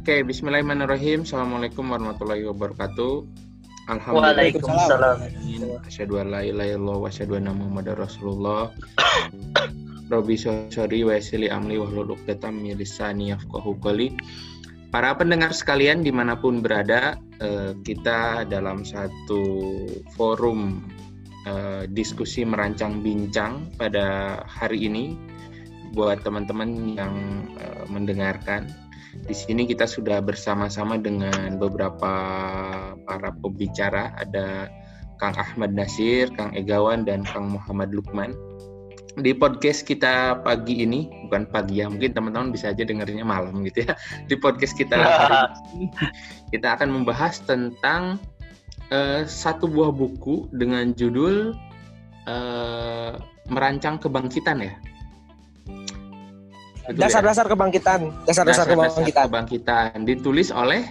Oke, bismillahirrahmanirrahim. Assalamualaikum warahmatullahi wabarakatuh. Waalaikumsalam. Asyhadu an la ilaha illallah wa asyhadu anna Muhammadar Rasulullah. Rabbi sholli wa yassir li amri wahlul 'uqdatam min lisani yafqahu qawli. Para pendengar sekalian dimanapun berada, kita dalam satu forum diskusi merancang bincang pada hari ini buat teman-teman yang mendengarkan. Di sini kita sudah bersama-sama dengan beberapa para pembicara, ada Kang Ahmad Nasir, Kang Egawan, dan Kang Muhammad Lukman. Di podcast kita pagi ini, bukan pagi ya, mungkin teman-teman bisa aja dengarnya malam gitu ya. Di podcast kita hari ini, kita akan membahas tentang satu buah buku dengan judul Merancang Kebangkitan ya. Dasar-dasar kebangkitan. Dasar-dasar kebangkitan. Ditulis oleh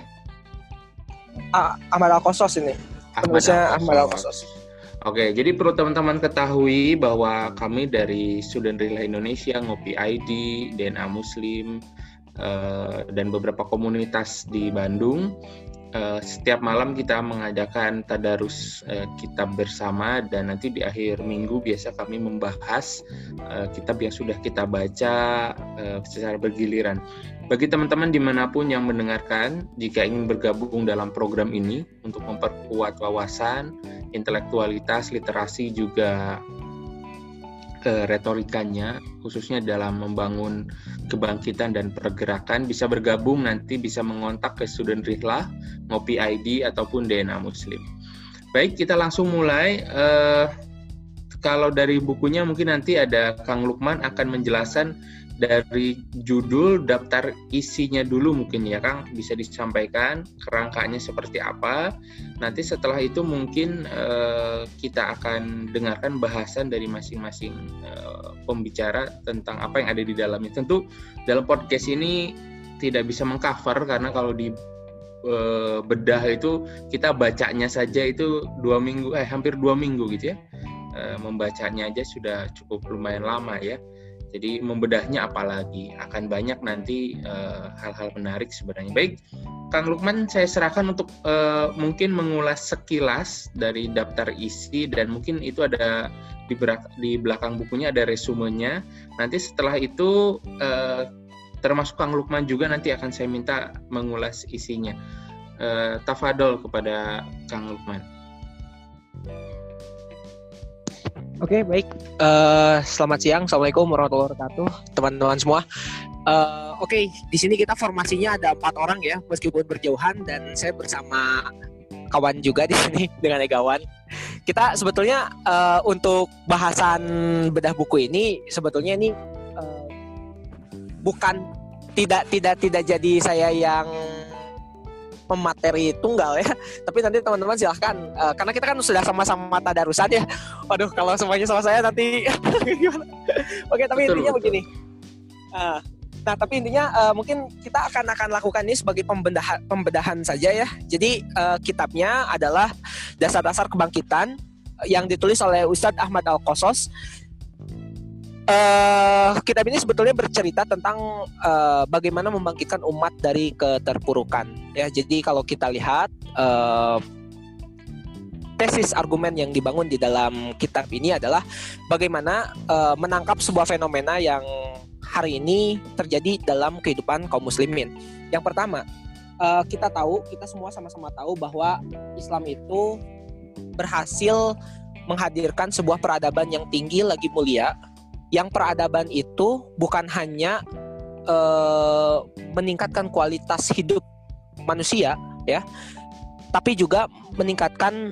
Ahmad Al-Qasas ini. Penulisnya Ahmad Al-Qasas. Oke, jadi perlu teman-teman ketahui bahwa kami dari Student Rila Indonesia, Ngopi ID, DNA Muslim, dan beberapa komunitas di Bandung, setiap malam kita mengadakan tadarus kitab bersama, dan nanti di akhir minggu biasa kami membahas kitab yang sudah kita baca secara bergiliran. Bagi teman-teman dimanapun yang mendengarkan, jika ingin bergabung dalam program ini untuk memperkuat wawasan, intelektualitas, literasi, juga retorikanya, khususnya dalam membangun kebangkitan dan pergerakan, bisa bergabung, nanti bisa mengontak ke Student Rihlah, Ngopi ID, ataupun DNA Muslim. Baik, kita langsung mulai. Kalau dari bukunya mungkin nanti ada Kang Lukman akan menjelaskan dari judul, daftar isinya dulu mungkin ya Kang, bisa disampaikan kerangkanya seperti apa. Nanti setelah itu mungkin kita akan dengarkan bahasan dari masing-masing pembicara tentang apa yang ada di dalamnya. Tentu dalam podcast ini tidak bisa mengcover, karena kalau di bedah itu kita bacanya saja itu hampir 2 minggu gitu ya. Membacanya aja sudah cukup lumayan lama ya. Jadi membedahnya apalagi, akan banyak nanti hal-hal menarik sebenarnya. Baik, Kang Lukman saya serahkan untuk mungkin mengulas sekilas dari daftar isi, dan mungkin itu ada di belakang bukunya ada resumenya. Nanti setelah itu termasuk Kang Lukman juga nanti akan saya minta mengulas isinya. Tafadol kepada Kang Lukman. Oke, baik. Selamat siang. Assalamualaikum warahmatullahi wabarakatuh, teman-teman semua. Oke, di sini kita formasinya ada 4 orang ya, meskipun berjauhan, dan saya bersama kawan juga di sini dengan Egawan. Kita sebetulnya untuk bahasan bedah buku ini sebetulnya ini bukan tidak jadi saya yang pemateri tunggal ya, tapi nanti teman-teman silahkan, karena kita kan sudah sama-sama tadarusan ya. Waduh, kalau semuanya sama saya nanti gimana? Oke, tapi intinya begini. Nah, tapi intinya mungkin kita akan lakukan ini sebagai pembedahan saja ya. Jadi kitabnya adalah Dasar-dasar Kebangkitan yang ditulis oleh Ustadz Ahmad Al-Qasas. Kitab ini sebetulnya bercerita tentang bagaimana membangkitkan umat dari keterpurukan ya. Jadi kalau kita lihat tesis argumen yang dibangun di dalam kitab ini adalah bagaimana menangkap sebuah fenomena yang hari ini terjadi dalam kehidupan kaum muslimin. Yang pertama, kita semua sama-sama tahu bahwa Islam itu berhasil menghadirkan sebuah peradaban yang tinggi lagi mulia. Yang peradaban itu bukan hanya meningkatkan kualitas hidup manusia ya, tapi juga meningkatkan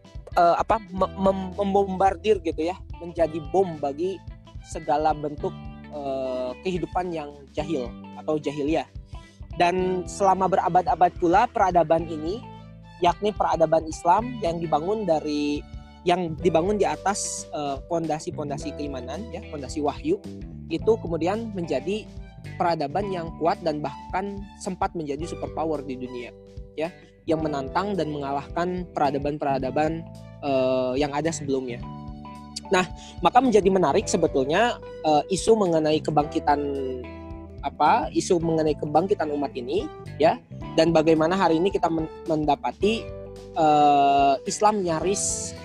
membombardir gitu ya, menjadi bom bagi segala bentuk kehidupan yang jahil atau jahiliyah. Dan selama berabad-abad pula peradaban ini, yakni peradaban Islam yang dibangun di atas pondasi-pondasi keimanan ya, pondasi wahyu, itu kemudian menjadi peradaban yang kuat dan bahkan sempat menjadi superpower di dunia ya, yang menantang dan mengalahkan peradaban-peradaban yang ada sebelumnya. Nah, maka menjadi menarik sebetulnya isu mengenai kebangkitan isu mengenai kebangkitan umat ini, ya, dan bagaimana hari ini kita mendapati Islam nyaris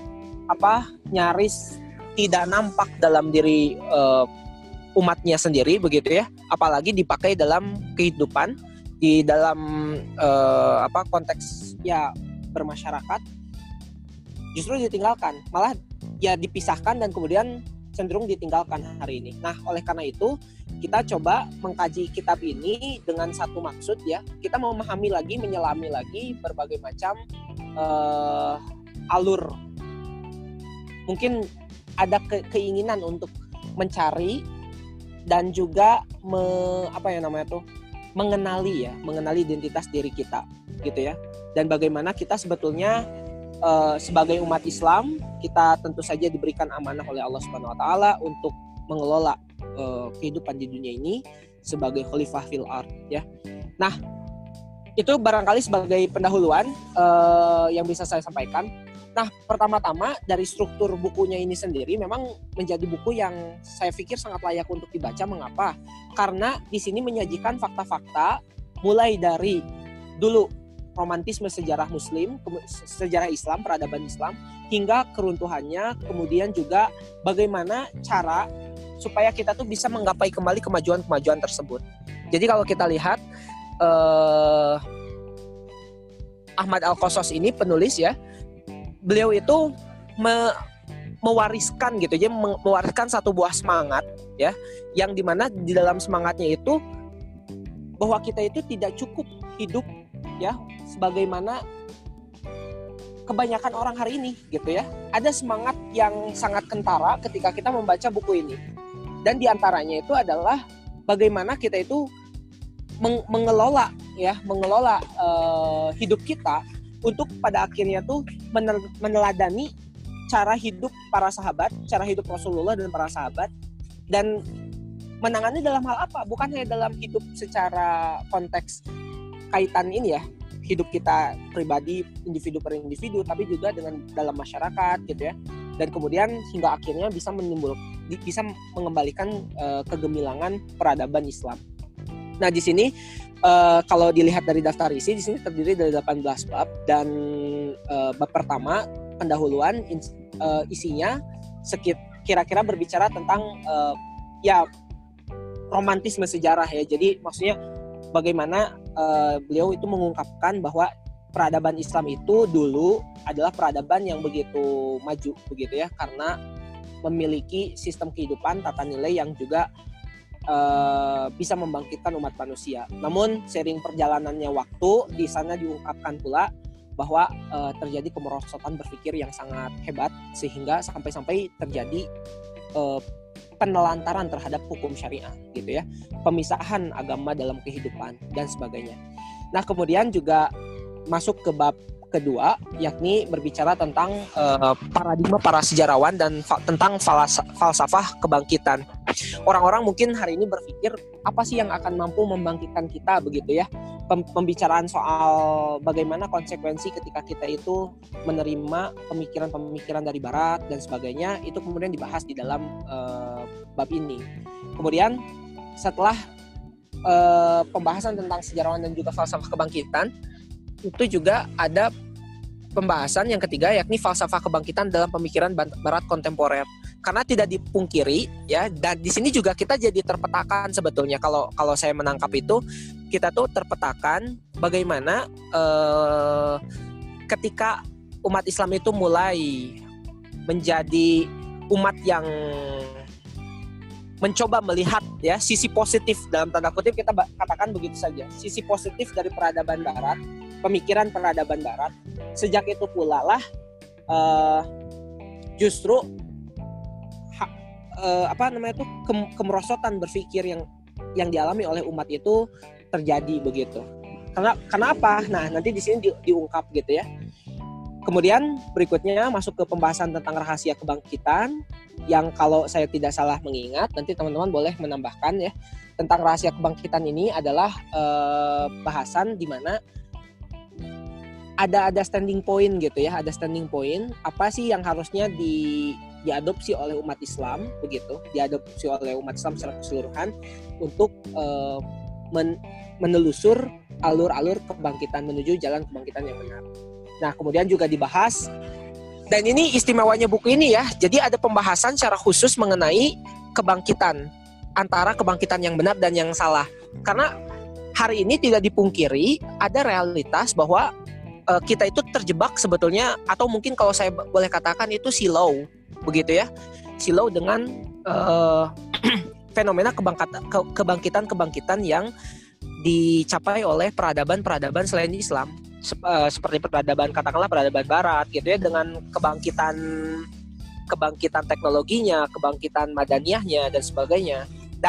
tidak nampak dalam diri umatnya sendiri, begitu ya, apalagi dipakai dalam kehidupan, di dalam konteks ya bermasyarakat, justru ditinggalkan, malah ya dipisahkan dan kemudian cenderung ditinggalkan hari ini. Nah, oleh karena itu kita coba mengkaji kitab ini dengan satu maksud, ya, kita mau memahami lagi, menyelami lagi berbagai macam alur. Mungkin ada keinginan untuk mencari dan juga mengenali identitas diri kita, gitu ya. Dan bagaimana kita sebetulnya sebagai umat Islam, kita tentu saja diberikan amanah oleh Allah Subhanahu wa taala untuk mengelola kehidupan di dunia ini sebagai khalifah fil ard, ya. Nah, itu barangkali sebagai pendahuluan yang bisa saya sampaikan. Nah, pertama-tama dari struktur bukunya ini sendiri memang menjadi buku yang saya pikir sangat layak untuk dibaca. Mengapa? Karena di sini menyajikan fakta-fakta mulai dari dulu romantisme sejarah Muslim, sejarah Islam, peradaban Islam, hingga keruntuhannya, kemudian juga bagaimana cara supaya kita tuh bisa menggapai kembali kemajuan-kemajuan tersebut. Jadi kalau kita lihat Ahmad Al-Qasas ini penulis, ya, beliau itu mewariskan gitu, jadi mewariskan satu buah semangat, ya, yang dimana di dalam semangatnya itu bahwa kita itu tidak cukup hidup, ya, sebagaimana kebanyakan orang hari ini, gitu ya. Ada semangat yang sangat kentara ketika kita membaca buku ini, dan diantaranya itu adalah bagaimana kita itu mengelola hidup kita untuk pada akhirnya tuh meneladani cara hidup para sahabat, cara hidup Rasulullah dan para sahabat, dan menangani dalam hal apa? Bukan hanya dalam hidup secara konteks kaitan ini, ya, hidup kita pribadi, individu per individu, tapi juga dengan dalam masyarakat, gitu ya. Dan kemudian hingga akhirnya bisa mengembalikan kegemilangan peradaban Islam. Nah, di sini kalau dilihat dari daftar isi, di sini terdiri dari 18 bab, dan bab pertama pendahuluan isinya kira-kira berbicara tentang romantisme sejarah, ya. Jadi maksudnya bagaimana beliau itu mengungkapkan bahwa peradaban Islam itu dulu adalah peradaban yang begitu maju, begitu ya, karena memiliki sistem kehidupan, tata nilai yang juga bisa membangkitkan umat manusia. Namun seiring perjalanannya waktu, di sana diungkapkan pula bahwa terjadi kemerosotan berpikir yang sangat hebat, sehingga sampai-sampai terjadi penelantaran terhadap hukum syariah, gitu ya, pemisahan agama dalam kehidupan dan sebagainya. Nah, kemudian juga masuk ke bab kedua, yakni berbicara tentang paradigma para sejarawan dan tentang falsafah kebangkitan. Orang-orang mungkin hari ini berpikir apa sih yang akan mampu membangkitkan kita, begitu ya. Pembicaraan soal bagaimana konsekuensi ketika kita itu menerima pemikiran-pemikiran dari Barat dan sebagainya, itu kemudian dibahas di dalam bab ini. Kemudian setelah pembahasan tentang sejarawan dan juga falsafah kebangkitan, itu juga ada pembahasan yang ketiga, yakni falsafah kebangkitan dalam pemikiran Barat kontemporer. Karena tidak dipungkiri, ya, dan di sini juga kita jadi terpetakan sebetulnya, kalau saya menangkap itu, kita tuh terpetakan bagaimana ketika umat Islam itu mulai menjadi umat yang mencoba melihat, ya, sisi positif, dalam tanda kutip kita katakan begitu saja, sisi positif dari peradaban Barat, pemikiran peradaban Barat. Sejak itu pula lah justru kemerosotan berpikir yang dialami oleh umat itu terjadi, begitu. Kenapa? Nah, nanti di sini diungkap, gitu ya. Kemudian berikutnya masuk ke pembahasan tentang rahasia kebangkitan, yang kalau saya tidak salah mengingat, nanti teman-teman boleh menambahkan, ya, tentang rahasia kebangkitan ini adalah bahasan di mana ada standing point gitu ya, ada standing point apa sih yang harusnya diadopsi oleh umat Islam begitu, diadopsi oleh umat Islam secara keseluruhan untuk menelusur alur-alur kebangkitan menuju jalan kebangkitan yang benar. Nah, kemudian juga dibahas, dan ini istimewanya buku ini ya, jadi ada pembahasan secara khusus mengenai kebangkitan, antara kebangkitan yang benar dan yang salah. Karena hari ini tidak dipungkiri ada realitas bahwa kita itu terjebak sebetulnya, atau mungkin kalau saya boleh katakan itu silau, begitu ya, silau dengan fenomena kebangkitan yang dicapai oleh peradaban selain Islam, seperti katakanlah peradaban Barat, gitu ya, dengan kebangkitan teknologinya, kebangkitan madaniyahnya dan sebagainya,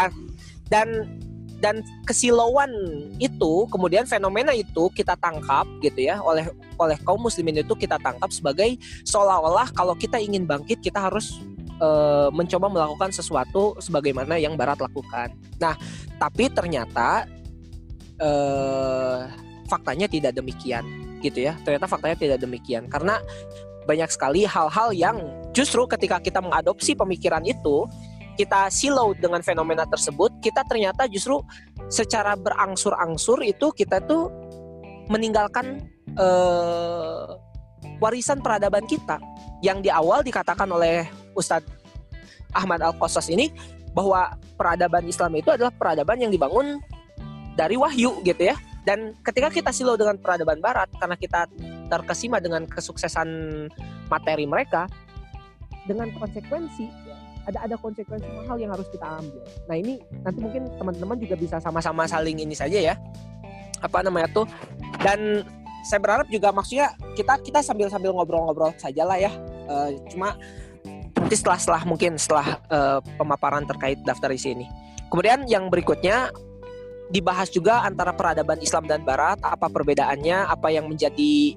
dan kesilauan itu, kemudian fenomena itu kita tangkap gitu ya, oleh kaum muslimin itu kita tangkap sebagai seolah-olah kalau kita ingin bangkit kita harus mencoba melakukan sesuatu sebagaimana yang Barat lakukan. Nah, tapi ternyata faktanya tidak demikian gitu ya. Ternyata faktanya tidak demikian, karena banyak sekali hal-hal yang justru ketika kita mengadopsi pemikiran itu, kita silau dengan fenomena tersebut, kita ternyata justru secara berangsur-angsur itu kita tuh meninggalkan warisan peradaban kita yang di awal dikatakan oleh Ustadz Ahmad Al-Qassas ini, bahwa peradaban Islam itu adalah peradaban yang dibangun dari wahyu gitu ya. Dan ketika kita silau dengan peradaban Barat karena kita terkesima dengan kesuksesan materi mereka, dengan konsekuensi ada konsekuensi mahal yang harus kita ambil. Nah, ini nanti mungkin teman-teman juga bisa sama-sama saling ini saja ya, dan saya berharap juga maksudnya kita sambil ngobrol-ngobrol saja lah ya, cuma nanti setelah pemaparan terkait daftar isi ini. Kemudian yang berikutnya dibahas juga antara peradaban Islam dan Barat, apa perbedaannya, apa yang menjadi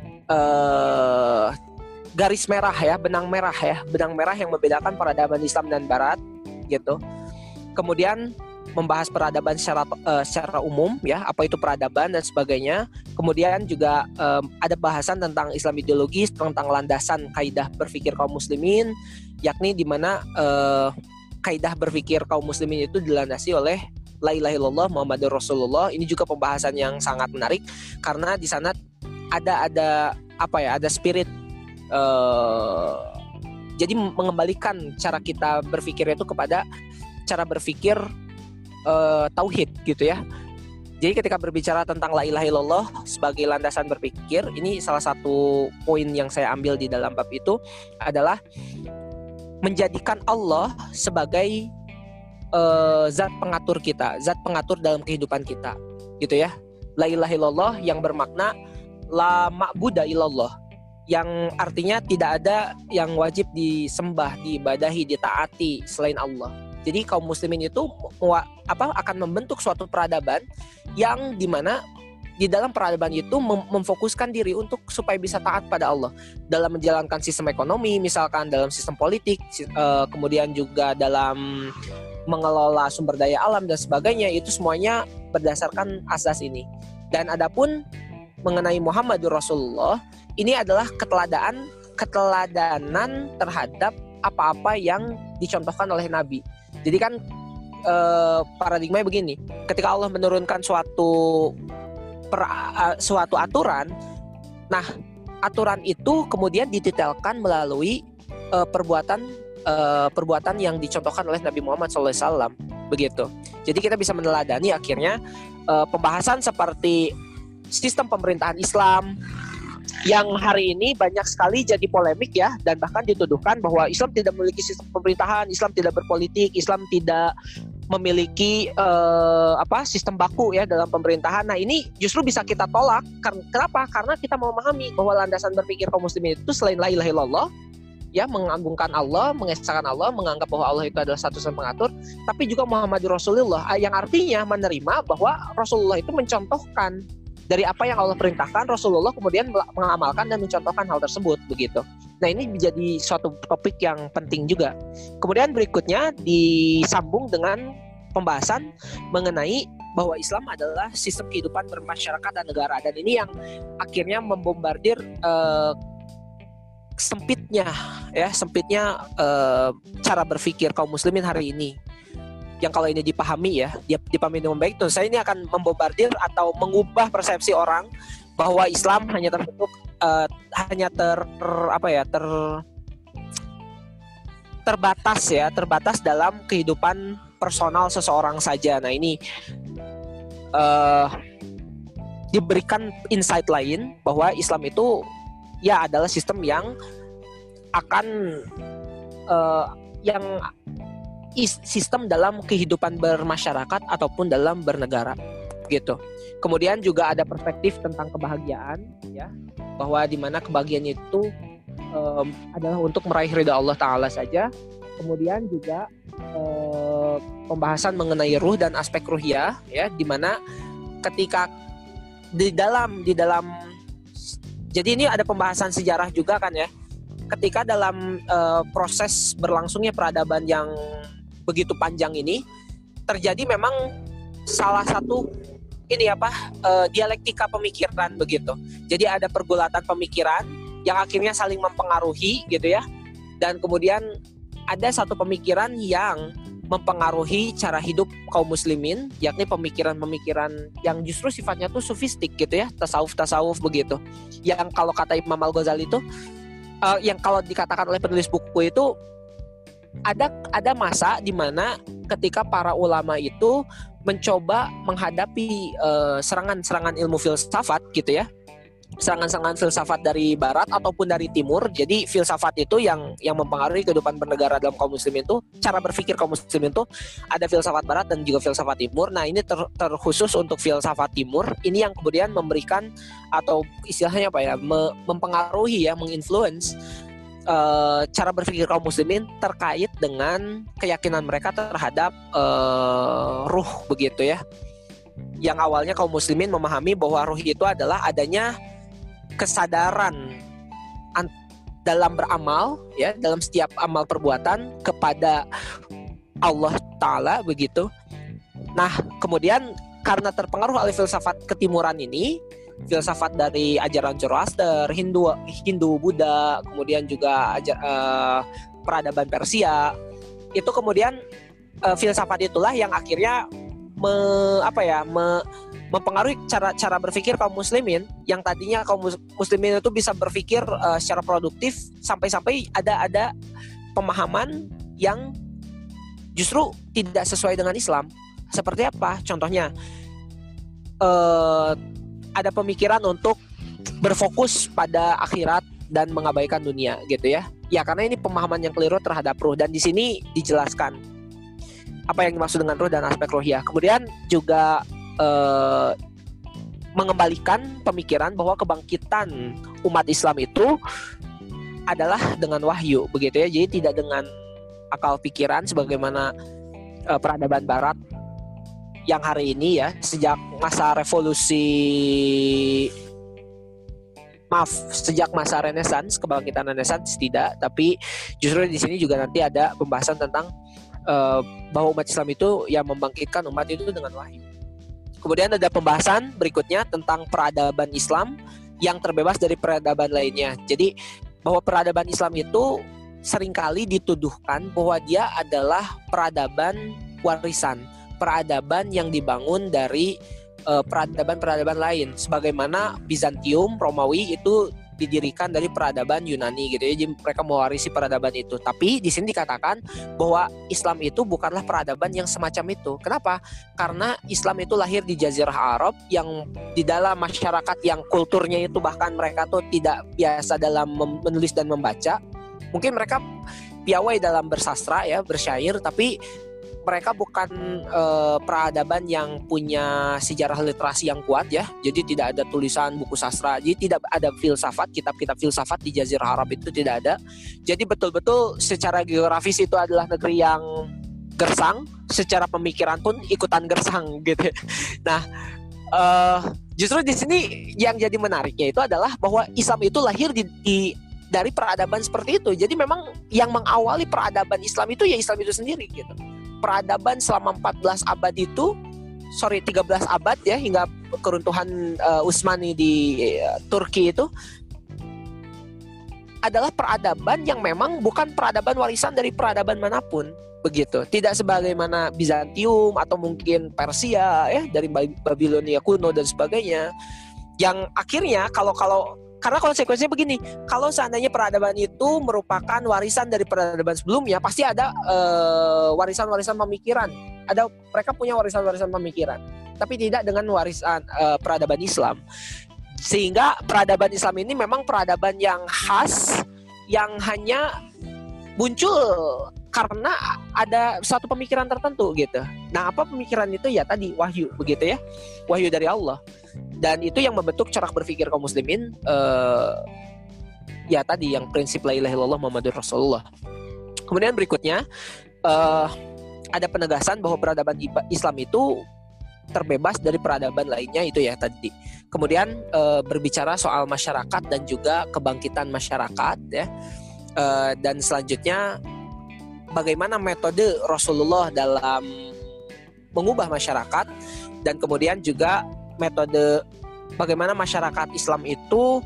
garis merah ya, benang merah yang membedakan peradaban Islam dan Barat gitu. Kemudian membahas peradaban secara umum ya, apa itu peradaban dan sebagainya. Kemudian juga ada bahasan tentang Islam ideologis, tentang landasan kaidah berpikir kaum muslimin, yakni di mana kaidah berpikir kaum muslimin itu dilandasi oleh la ilaha illallah Muhammadur Rasulullah. Ini juga pembahasan yang sangat menarik karena di sana ada spirit, jadi mengembalikan cara kita berpikir itu kepada cara berpikir tauhid gitu ya. Jadi ketika berbicara tentang la ilaha illallah sebagai landasan berpikir, ini salah satu poin yang saya ambil di dalam bab itu adalah menjadikan Allah sebagai zat pengatur kita, zat pengatur dalam kehidupan kita gitu ya. La ilaha illallah yang bermakna la ma'buda illallah, yang artinya tidak ada yang wajib disembah, diibadahi, ditaati selain Allah. Jadi kaum muslimin itu akan membentuk suatu peradaban yang dimana di dalam peradaban itu memfokuskan diri untuk supaya bisa taat pada Allah dalam menjalankan sistem ekonomi, misalkan dalam sistem politik, kemudian juga dalam mengelola sumber daya alam dan sebagainya. Itu semuanya berdasarkan asas ini. Dan adapun mengenai Muhammadur Rasulullah, ini adalah keteladanan terhadap apa-apa yang dicontohkan oleh Nabi. Jadi kan paradigmanya begini, ketika Allah menurunkan suatu aturan, nah aturan itu kemudian didetailkan melalui perbuatan yang dicontohkan oleh Nabi Muhammad SAW, begitu. Jadi kita bisa meneladani akhirnya pembahasan seperti sistem pemerintahan Islam yang hari ini banyak sekali jadi polemik ya, dan bahkan dituduhkan bahwa Islam tidak memiliki sistem pemerintahan, Islam tidak berpolitik, Islam tidak memiliki sistem baku ya dalam pemerintahan. Nah, ini justru bisa kita tolak. Kenapa? Karena kita memahami bahwa landasan berpikir kaum muslimin itu selain la ilaha illallah ya, mengagungkan Allah, mengesahkan Allah, menganggap bahwa Allah itu adalah satu-satunya pengatur, tapi juga Muhammadur Rasulullah, yang artinya menerima bahwa Rasulullah itu mencontohkan dari apa yang Allah perintahkan, Rasulullah kemudian mengamalkan dan mencontohkan hal tersebut, begitu. Nah, ini menjadi suatu topik yang penting juga. Kemudian berikutnya disambung dengan pembahasan mengenai bahwa Islam adalah sistem kehidupan bermasyarakat dan negara, dan ini yang akhirnya membombardir sempitnya cara berpikir kaum muslimin hari ini. Yang kalau ini dipahami dipahami dengan baik, tentu saja ini akan membombardir atau mengubah persepsi orang bahwa Islam hanya terbentuk terbatas dalam kehidupan personal seseorang saja. Nah, ini diberikan insight lain bahwa Islam itu adalah sistem yang akan sistem dalam kehidupan bermasyarakat ataupun dalam bernegara gitu. Kemudian juga ada perspektif tentang kebahagiaan, bahwa di mana kebahagiaan itu adalah untuk meraih ridha Allah Ta'ala saja. Kemudian juga pembahasan mengenai ruh dan aspek ruhiyah, di mana ketika di dalam jadi ini ada pembahasan sejarah juga kan, ketika dalam proses berlangsungnya peradaban yang begitu panjang ini terjadi memang salah satu dialektika pemikiran begitu. Jadi ada pergulatan pemikiran yang akhirnya saling mempengaruhi gitu ya. Dan kemudian ada satu pemikiran yang mempengaruhi cara hidup kaum muslimin, yakni pemikiran-pemikiran yang justru sifatnya tuh sufistik gitu ya, tasawuf begitu. Yang kalau kata Imam Al-Ghazali itu yang kalau dikatakan oleh penulis buku itu ada masa di mana ketika para ulama itu mencoba menghadapi serangan-serangan ilmu filsafat gitu ya. Serangan-serangan filsafat dari barat ataupun dari timur. Jadi filsafat itu yang mempengaruhi kehidupan bernegara dalam kaum muslimin itu, cara berpikir kaum muslimin itu ada filsafat barat dan juga filsafat timur. Nah, ini terkhusus untuk filsafat timur. Ini yang kemudian memberikan atau istilahnya mempengaruhi menginfluence cara berpikir kaum muslimin terkait dengan keyakinan mereka terhadap ruh begitu ya. Yang awalnya kaum muslimin memahami bahwa ruh itu adalah adanya kesadaran dalam beramal dalam setiap amal perbuatan kepada Allah Ta'ala begitu. Nah, kemudian karena terpengaruh oleh filsafat ketimuran ini, filsafat dari ajaran Zoroaster, Hindu, Buddha, kemudian juga peradaban Persia, itu kemudian filsafat itulah yang akhirnya mempengaruhi cara berpikir kaum muslimin, yang tadinya kaum muslimin itu bisa berpikir secara produktif sampai ada pemahaman yang justru tidak sesuai dengan Islam. Seperti apa? Contohnya ada pemikiran untuk berfokus pada akhirat dan mengabaikan dunia gitu ya. Ya, karena ini pemahaman yang keliru terhadap ruh, dan di sini dijelaskan apa yang dimaksud dengan ruh dan aspek ruhiyah. Kemudian juga mengembalikan pemikiran bahwa kebangkitan umat Islam itu adalah dengan wahyu begitu ya. Jadi tidak dengan akal pikiran sebagaimana peradaban barat yang hari ini ya, sejak masa Renaissance, kebangkitan Renaissance tidak, tapi justru di sini juga nanti ada pembahasan tentang bahwa umat Islam itu yang membangkitkan umat itu dengan wahyu. Kemudian ada pembahasan berikutnya tentang peradaban Islam yang terbebas dari peradaban lainnya. Jadi bahwa peradaban Islam itu seringkali dituduhkan bahwa dia adalah peradaban warisan, peradaban yang dibangun dari peradaban-peradaban lain, sebagaimana Bizantium, Romawi itu didirikan dari peradaban Yunani gitu ya. Jadi mereka mewarisi peradaban itu. Tapi di sini dikatakan bahwa Islam itu bukanlah peradaban yang semacam itu. Kenapa? Karena Islam itu lahir di Jazirah Arab yang di dalam masyarakat yang kulturnya itu bahkan mereka tuh tidak biasa dalam menulis dan membaca. Mungkin mereka piawai dalam bersastra ya, bersyair, tapi mereka bukan peradaban yang punya sejarah literasi yang kuat ya. Jadi tidak ada tulisan buku sastra. Jadi tidak ada filsafat, kitab-kitab filsafat di Jazirah Arab itu tidak ada. Jadi betul-betul secara geografis itu adalah negeri yang gersang. Secara pemikiran pun ikutan gersang gitu. Nah, justru di sini yang jadi menariknya itu adalah bahwa Islam itu lahir dari peradaban seperti itu. Jadi memang yang mengawali peradaban Islam itu ya Islam itu sendiri gitu. Peradaban selama 14 abad itu abad ya, hingga keruntuhan Utsmani di Turki itu adalah peradaban yang memang bukan peradaban warisan dari peradaban manapun, begitu. Tidak sebagaimana Bizantium atau mungkin Persia ya, dari Babilonia kuno dan sebagainya. Yang akhirnya karena konsekuensinya begini, kalau seandainya peradaban itu merupakan warisan dari peradaban sebelumnya, pasti ada warisan-warisan pemikiran. Mereka punya warisan-warisan pemikiran, tapi tidak dengan warisan peradaban Islam. Sehingga peradaban Islam ini memang peradaban yang khas, yang hanya muncul karena ada suatu pemikiran tertentu gitu. Nah, apa pemikiran itu? Ya tadi wahyu, begitu ya, wahyu dari Allah. Dan itu yang membentuk corak berpikir kaum muslimin, ya tadi yang prinsip la ilaha illallah Muhammadur Rasulullah. Kemudian berikutnya ada penegasan bahwa peradaban Islam itu terbebas dari peradaban lainnya, itu ya tadi. Kemudian berbicara soal masyarakat dan juga kebangkitan masyarakat ya. Dan selanjutnya bagaimana metode Rasulullah dalam mengubah masyarakat, dan kemudian juga metode bagaimana masyarakat Islam itu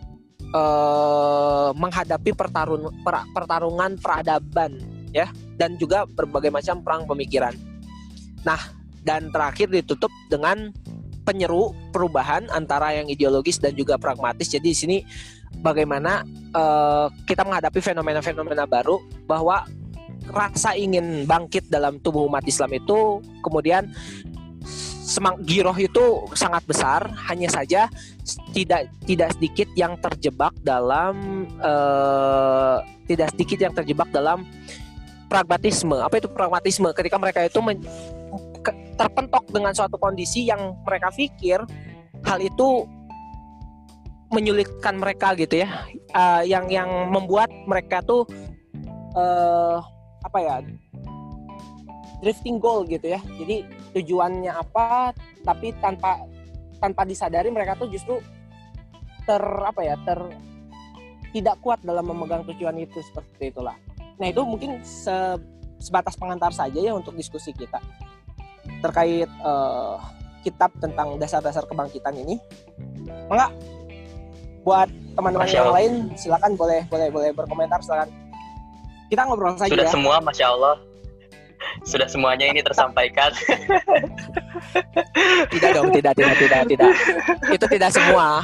menghadapi pertarungan peradaban ya, dan juga berbagai macam perang pemikiran. Nah, dan terakhir ditutup dengan penyeru perubahan antara yang ideologis dan juga pragmatis. Jadi di sini bagaimana kita menghadapi fenomena-fenomena baru, bahwa rasa ingin bangkit dalam tubuh umat Islam itu kemudian giroh itu sangat besar, hanya saja tidak sedikit yang terjebak dalam pragmatisme. Apa itu pragmatisme? Ketika mereka itu terpentok dengan suatu kondisi yang mereka pikir hal itu menyulitkan mereka gitu ya, yang membuat mereka tuh drifting goal gitu ya. Jadi tujuannya apa, tapi tanpa disadari mereka tuh justru tidak kuat dalam memegang tujuan itu, seperti itulah. Nah, itu mungkin sebatas pengantar saja ya untuk diskusi kita terkait kitab tentang dasar-dasar kebangkitan ini. Enggak, buat teman-teman yang lain silakan boleh berkomentar, silakan. Kita ngobrol saja. Sudah semua, Masya Allah. Sudah semuanya ini tersampaikan. Tidak dong, tidak. Itu tidak semua.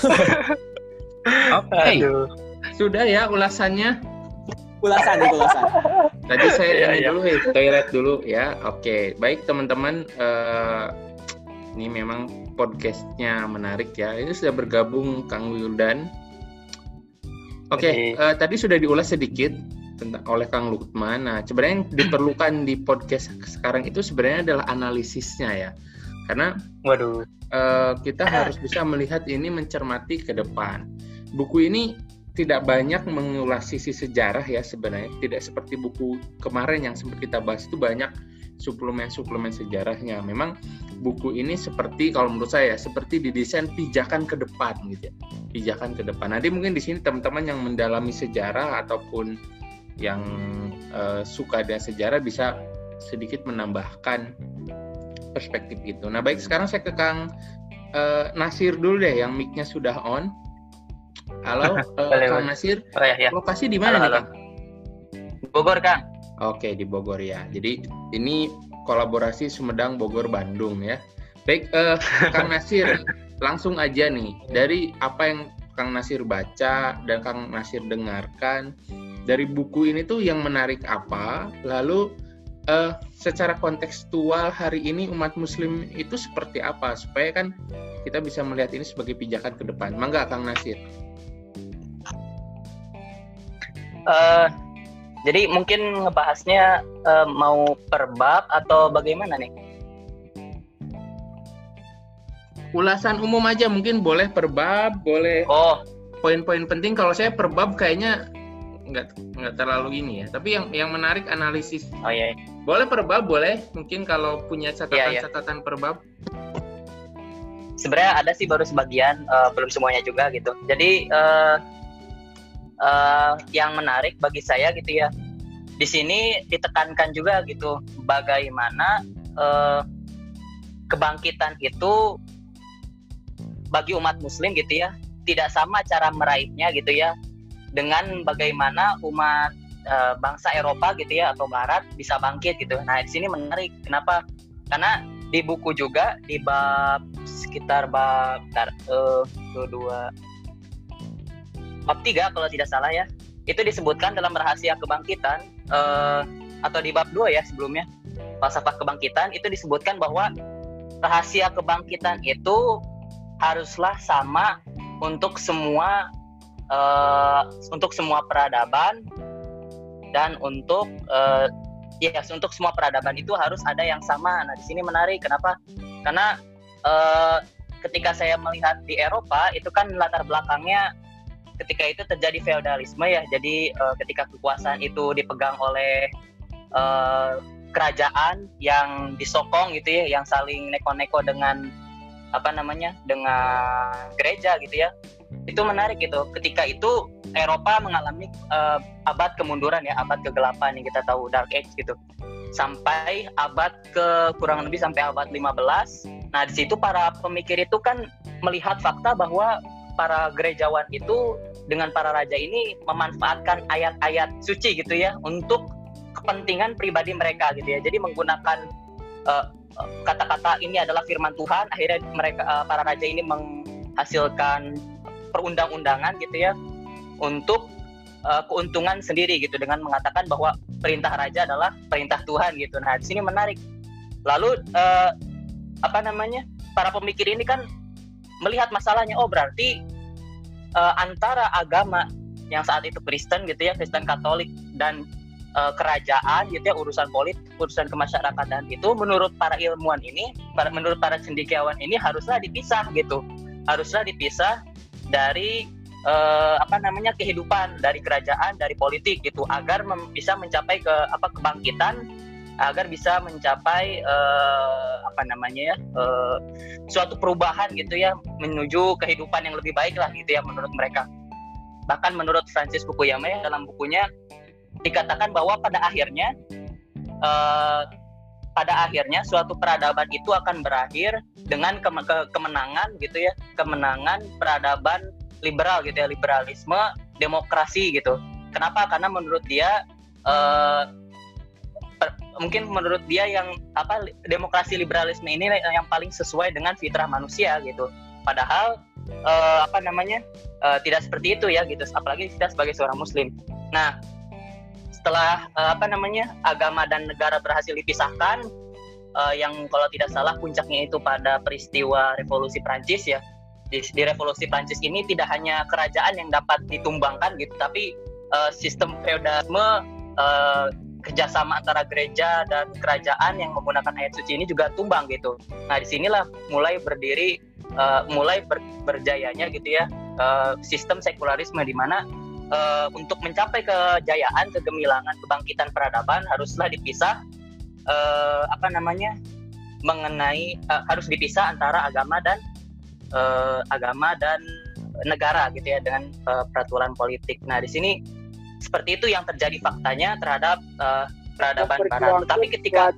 Oke. Sudah ya ulasannya. Ulasan. Tadi saya dulu toilet dulu ya. Oke, baik teman-teman. Ini memang podcastnya menarik ya. Ini sudah bergabung Kang Wildan. Oke. Tadi sudah diulas sedikit oleh Kang Lukman. Nah, sebenarnya yang diperlukan di podcast sekarang itu sebenarnya adalah analisisnya ya. Karena kita harus bisa melihat ini, mencermati ke depan. Buku ini tidak banyak mengulas sisi sejarah ya sebenarnya. Tidak seperti buku kemarin yang sempat kita bahas, itu banyak suplemen sejarahnya. Memang buku ini seperti, kalau menurut saya, seperti didesain pijakan ke depan gitu ya. Pijakan ke depan. Nanti mungkin di sini teman-teman yang mendalami sejarah ataupun yang suka dengan sejarah bisa sedikit menambahkan perspektif itu. Nah, baik, sekarang saya ke Kang Nasir dulu deh, yang mic-nya sudah on. Halo, Kang Nasir. Ya. Lokasi di mana nih, Kang? Bogor, Kang. Oke, di Bogor ya. Jadi ini kolaborasi Sumedang, Bogor, Bandung ya. Baik, Kang Nasir, langsung aja nih, dari apa yang Kang Nasir baca dan Kang Nasir dengarkan, dari buku ini tuh yang menarik apa? Lalu secara kontekstual hari ini umat muslim itu seperti apa? Supaya kan kita bisa melihat ini sebagai pijakan ke depan. Mangga Kang Nasir. Jadi mungkin ngebahasnya mau per bab atau bagaimana nih? Ulasan umum aja, mungkin boleh per bab, boleh poin-poin penting. Kalau saya per bab kayaknya nggak terlalu ini ya. Tapi yang menarik analisis. Oh iya. Boleh per bab, boleh. Mungkin kalau punya catatan per bab. Sebenarnya ada sih, baru sebagian, belum semuanya juga gitu. Jadi yang menarik bagi saya gitu ya, di sini ditekankan juga gitu bagaimana kebangkitan itu bagi umat muslim gitu ya, tidak sama cara meraihnya gitu ya dengan bagaimana umat bangsa Eropa gitu ya atau Barat bisa bangkit gitu. Nah, di sini menarik. Kenapa? Karena di buku juga di bab sekitar bab 3 kalau tidak salah ya, itu disebutkan dalam rahasia kebangkitan atau di bab 2 ya sebelumnya, falsafah kebangkitan, itu disebutkan bahwa rahasia kebangkitan itu haruslah sama untuk semua peradaban, dan untuk semua peradaban itu harus ada yang sama. Nah, di sini menarik. Kenapa? Karena ketika saya melihat di Eropa itu kan latar belakangnya ketika itu terjadi feodalisme ya. Jadi ketika kekuasaan itu dipegang oleh kerajaan yang disokong gitu ya, yang saling neko-neko dengan dengan gereja gitu ya. Itu menarik gitu. Ketika itu Eropa mengalami abad kemunduran ya, abad kegelapan yang kita tahu, Dark Age gitu. Sampai kurang lebih sampai abad 15. Nah, di situ para pemikir itu kan melihat fakta bahwa para gerejawan itu dengan para raja ini memanfaatkan ayat-ayat suci gitu ya untuk kepentingan pribadi mereka gitu ya. Jadi menggunakan kata-kata ini adalah firman Tuhan. Akhirnya mereka para raja ini menghasilkan perundang-undangan gitu ya untuk keuntungan sendiri gitu, dengan mengatakan bahwa perintah raja adalah perintah Tuhan gitu. Nah, di sini menarik. Lalu para pemikir ini kan melihat masalahnya, berarti antara agama yang saat itu Kristen gitu ya, Kristen Katolik, dan kerajaan gitu ya, urusan politik, urusan kemasyarakatan itu menurut para ilmuwan ini, menurut para cendekiawan ini haruslah dipisah gitu. Haruslah dipisah dari kehidupan, dari kerajaan, dari politik gitu, agar bisa mencapai kebangkitan, agar bisa mencapai suatu perubahan gitu ya, menuju kehidupan yang lebih baik lah gitu ya menurut mereka. Bahkan menurut Francis Fukuyama dalam bukunya dikatakan bahwa pada akhirnya suatu peradaban itu akan berakhir dengan kemenangan gitu ya, kemenangan peradaban liberal gitu ya, liberalisme, demokrasi gitu. Kenapa? Karena menurut dia mungkin menurut dia yang demokrasi liberalisme ini yang paling sesuai dengan fitrah manusia gitu. Padahal tidak seperti itu ya gitu, apalagi kita sebagai seorang muslim. Nah, setelah agama dan negara berhasil dipisahkan, yang kalau tidak salah puncaknya itu pada peristiwa revolusi Prancis ya. Di revolusi Prancis ini tidak hanya kerajaan yang dapat ditumbangkan gitu, tapi sistem feodalisme, kerjasama antara gereja dan kerajaan yang menggunakan ayat suci ini juga tumbang gitu. Nah, disinilah mulai berdiri, berjayanya gitu ya sistem sekularisme, di mana untuk mencapai kejayaan, kegemilangan, kebangkitan peradaban haruslah dipisah harus dipisah antara agama dan negara gitu ya, dengan peraturan politik. Nah, di sini seperti itu yang terjadi faktanya terhadap peradaban Barat. Tapi ketika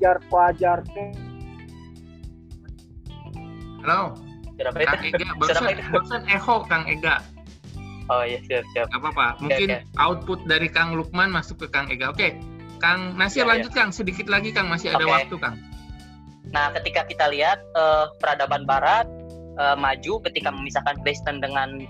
Halo, Kang Ega, barusan echo Kang Ega. Oh iya, siap. Gak apa-apa, mungkin output dari Kang Lukman masuk ke Kang Ega. Oke, Kang Nasir lanjut. Kang, sedikit lagi Kang, masih ada waktu Kang. Nah, ketika kita lihat peradaban Barat maju ketika memisahkan Kristen dengan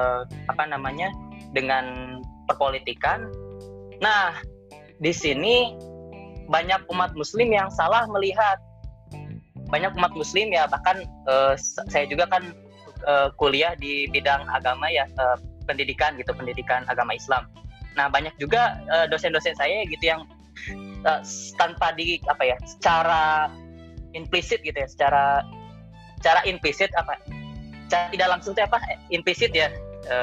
dengan perpolitikan. Nah, di sini banyak umat Muslim yang salah melihat. Banyak umat Muslim ya, bahkan saya juga kan kuliah di bidang agama ya, pendidikan agama Islam. Nah, banyak juga dosen-dosen saya gitu yang tanpa secara implisit gitu ya, secara implisit cara tidak langsung itu implisit ya,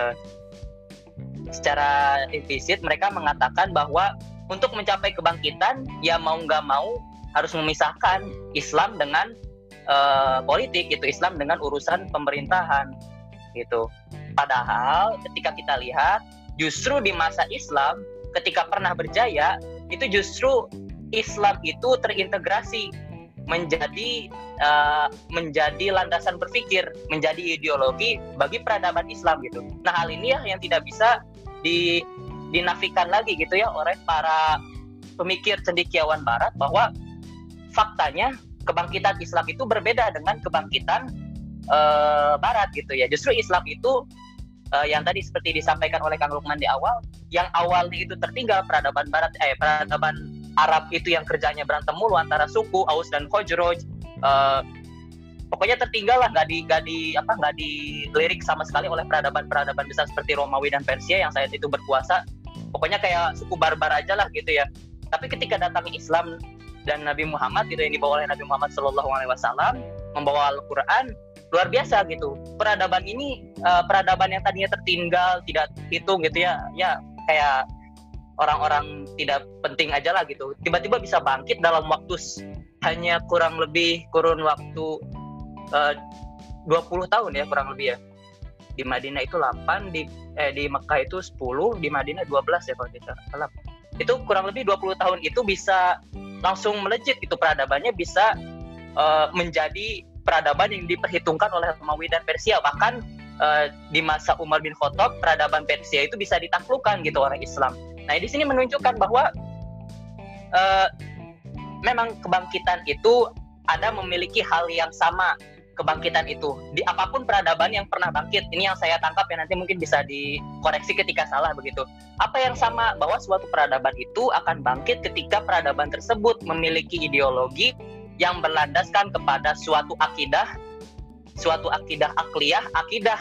secara implisit mereka mengatakan bahwa untuk mencapai kebangkitan ya mau nggak mau harus memisahkan Islam dengan politik gitu, Islam dengan urusan pemerintahan gitu. Padahal ketika kita lihat justru di masa Islam ketika pernah berjaya itu justru Islam itu terintegrasi menjadi landasan berpikir, menjadi ideologi bagi peradaban Islam gitu. Nah, hal ini ya yang tidak bisa dinafikan lagi gitu ya oleh para pemikir cendekiawan Barat, bahwa faktanya kebangkitan Islam itu berbeda dengan kebangkitan Barat gitu ya. Justru Islam itu yang tadi seperti disampaikan oleh Kang Lukman di awal, yang awalnya itu tertinggal peradaban Arab itu yang kerjanya berantem mulu antara suku Aus dan Khosroj, pokoknya tertinggal lah, nggak dilirik sama sekali oleh peradaban besar seperti Romawi dan Persia yang saat itu berkuasa. Pokoknya kayak suku barbar aja lah gitu ya. Tapi ketika datang Islam dan Nabi Muhammad gitu, yang dibawa oleh Nabi Muhammad SAW membawa Al-Quran, luar biasa gitu. Peradaban ini peradaban yang tadinya tertinggal, tidak hitung gitu ya kayak orang-orang tidak penting aja lah gitu, tiba-tiba bisa bangkit dalam waktu hanya kurun waktu 20 tahun ya, kurang lebih ya. Di Madinah itu 8, di Mekah itu 10, di Madinah 12 ya kalau tidak salah. Itu kurang lebih 20 tahun itu bisa langsung melejit gitu, peradabannya bisa menjadi peradaban yang diperhitungkan oleh Romawi dan Persia. Bahkan di masa Umar bin Khattab, peradaban Persia itu bisa ditaklukkan gitu oleh Islam. Nah, di sini menunjukkan bahwa memang kebangkitan itu ada memiliki hal yang sama, kebangkitan itu di apapun peradaban yang pernah bangkit. Ini yang saya tangkap ya, nanti mungkin bisa dikoreksi ketika salah begitu. Apa yang sama, bahwa suatu peradaban itu akan bangkit ketika peradaban tersebut memiliki ideologi yang berlandaskan kepada suatu akidah akliyah, akidah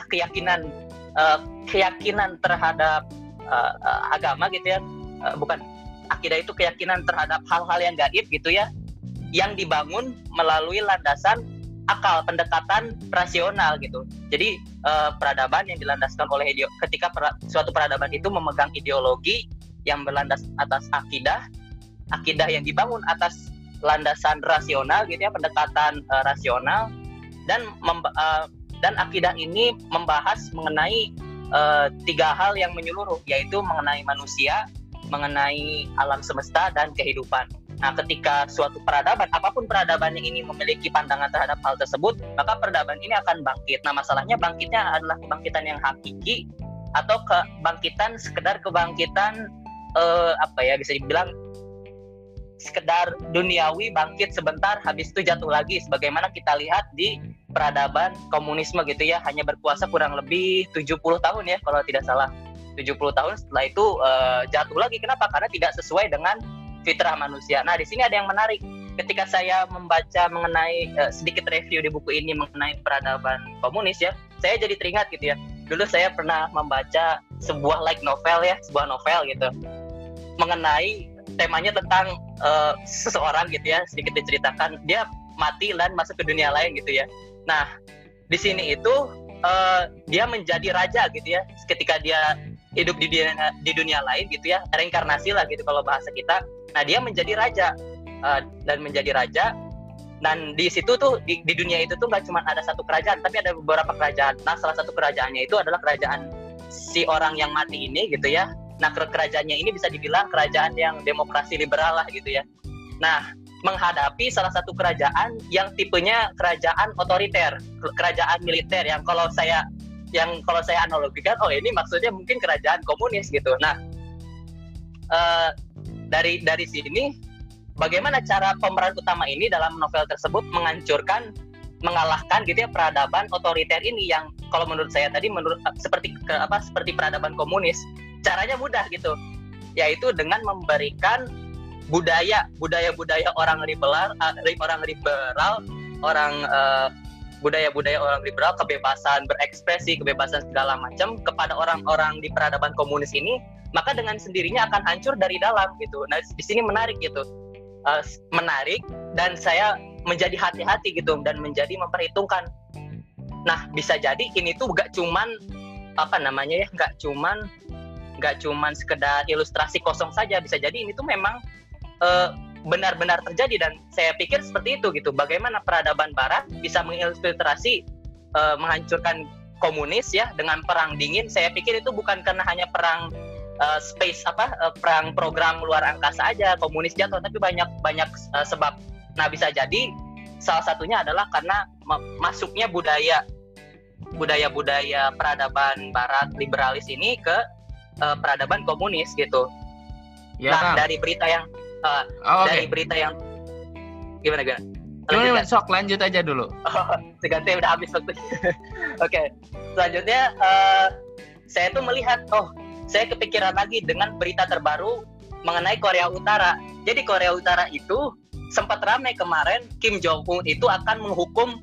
keyakinan terhadap agama gitu ya, bukan akidah itu keyakinan terhadap hal-hal yang gaib gitu ya, yang dibangun melalui landasan akal, pendekatan rasional gitu. Jadi peradaban yang dilandaskan oleh ketika suatu peradaban itu memegang ideologi yang berlandas atas akidah yang dibangun atas landasan rasional gitu ya, pendekatan rasional, dan akidah ini membahas mengenai 3 hal yang menyeluruh, yaitu mengenai manusia, mengenai alam semesta, dan kehidupan. Nah, ketika suatu peradaban, apapun peradabannya ini memiliki pandangan terhadap hal tersebut, maka peradaban ini akan bangkit. Nah, masalahnya bangkitnya adalah kebangkitan yang hakiki atau sekedar kebangkitan bisa dibilang sekedar duniawi, bangkit sebentar habis itu jatuh lagi, sebagaimana kita lihat di peradaban komunisme gitu ya, hanya berkuasa kurang lebih 70 tahun ya kalau tidak salah, 70 tahun, setelah itu jatuh lagi. Kenapa? Karena tidak sesuai dengan fitrah manusia. Nah, di sini ada yang menarik. Ketika saya membaca mengenai sedikit review di buku ini mengenai peradaban komunis ya, saya jadi teringat gitu ya. Dulu saya pernah membaca sebuah sebuah novel gitu, mengenai temanya tentang seseorang gitu ya, sedikit diceritakan dia mati dan masuk ke dunia lain gitu ya. Nah, di sini itu dia menjadi raja gitu ya, ketika dia hidup di dunia lain gitu ya, reinkarnasi lah gitu kalau bahasa kita. Nah, dia menjadi raja dan di situ tuh di dunia itu tuh nggak cuma ada satu kerajaan, tapi ada beberapa kerajaan. Nah, salah satu kerajaannya itu adalah kerajaan si orang yang mati ini gitu ya. Nah, kerajaannya ini bisa dibilang kerajaan yang demokrasi liberal lah gitu ya. Nah, menghadapi salah satu kerajaan yang tipenya kerajaan otoriter, kerajaan militer yang kalau saya analogikan, ini maksudnya mungkin kerajaan komunis gitu. Nah, dari sini bagaimana cara pemeran utama ini dalam novel tersebut mengalahkan gitu ya peradaban otoriter ini yang kalau menurut saya tadi seperti peradaban komunis. Caranya mudah gitu, yaitu dengan memberikan budaya orang liberal, kebebasan berekspresi, kebebasan segala macam kepada orang-orang di peradaban komunis ini, maka dengan sendirinya akan hancur dari dalam gitu. Nah, di sini menarik gitu, menarik, dan saya menjadi hati-hati gitu dan menjadi memperhitungkan. Nah, bisa jadi ini tuh gak cuman sekedar ilustrasi kosong saja, bisa jadi ini tuh memang benar-benar terjadi, dan saya pikir seperti itu gitu. Bagaimana peradaban Barat bisa menginfiltrasi, menghancurkan komunis ya dengan perang dingin. Saya pikir itu bukan karena hanya perang perang program luar angkasa aja komunis jatuh, tapi banyak sebab. Nah, bisa jadi salah satunya adalah karena masuknya budaya peradaban Barat liberalis ini ke peradaban komunis gitu. Ya, nah, Kang. dari berita yang gimana? Sok lanjut aja dulu. Seganti udah habis waktu. Oke. Selanjutnya saya tuh melihat, saya kepikiran lagi dengan berita terbaru mengenai Korea Utara. Jadi Korea Utara itu sempat ramai kemarin, Kim Jong Un itu akan menghukum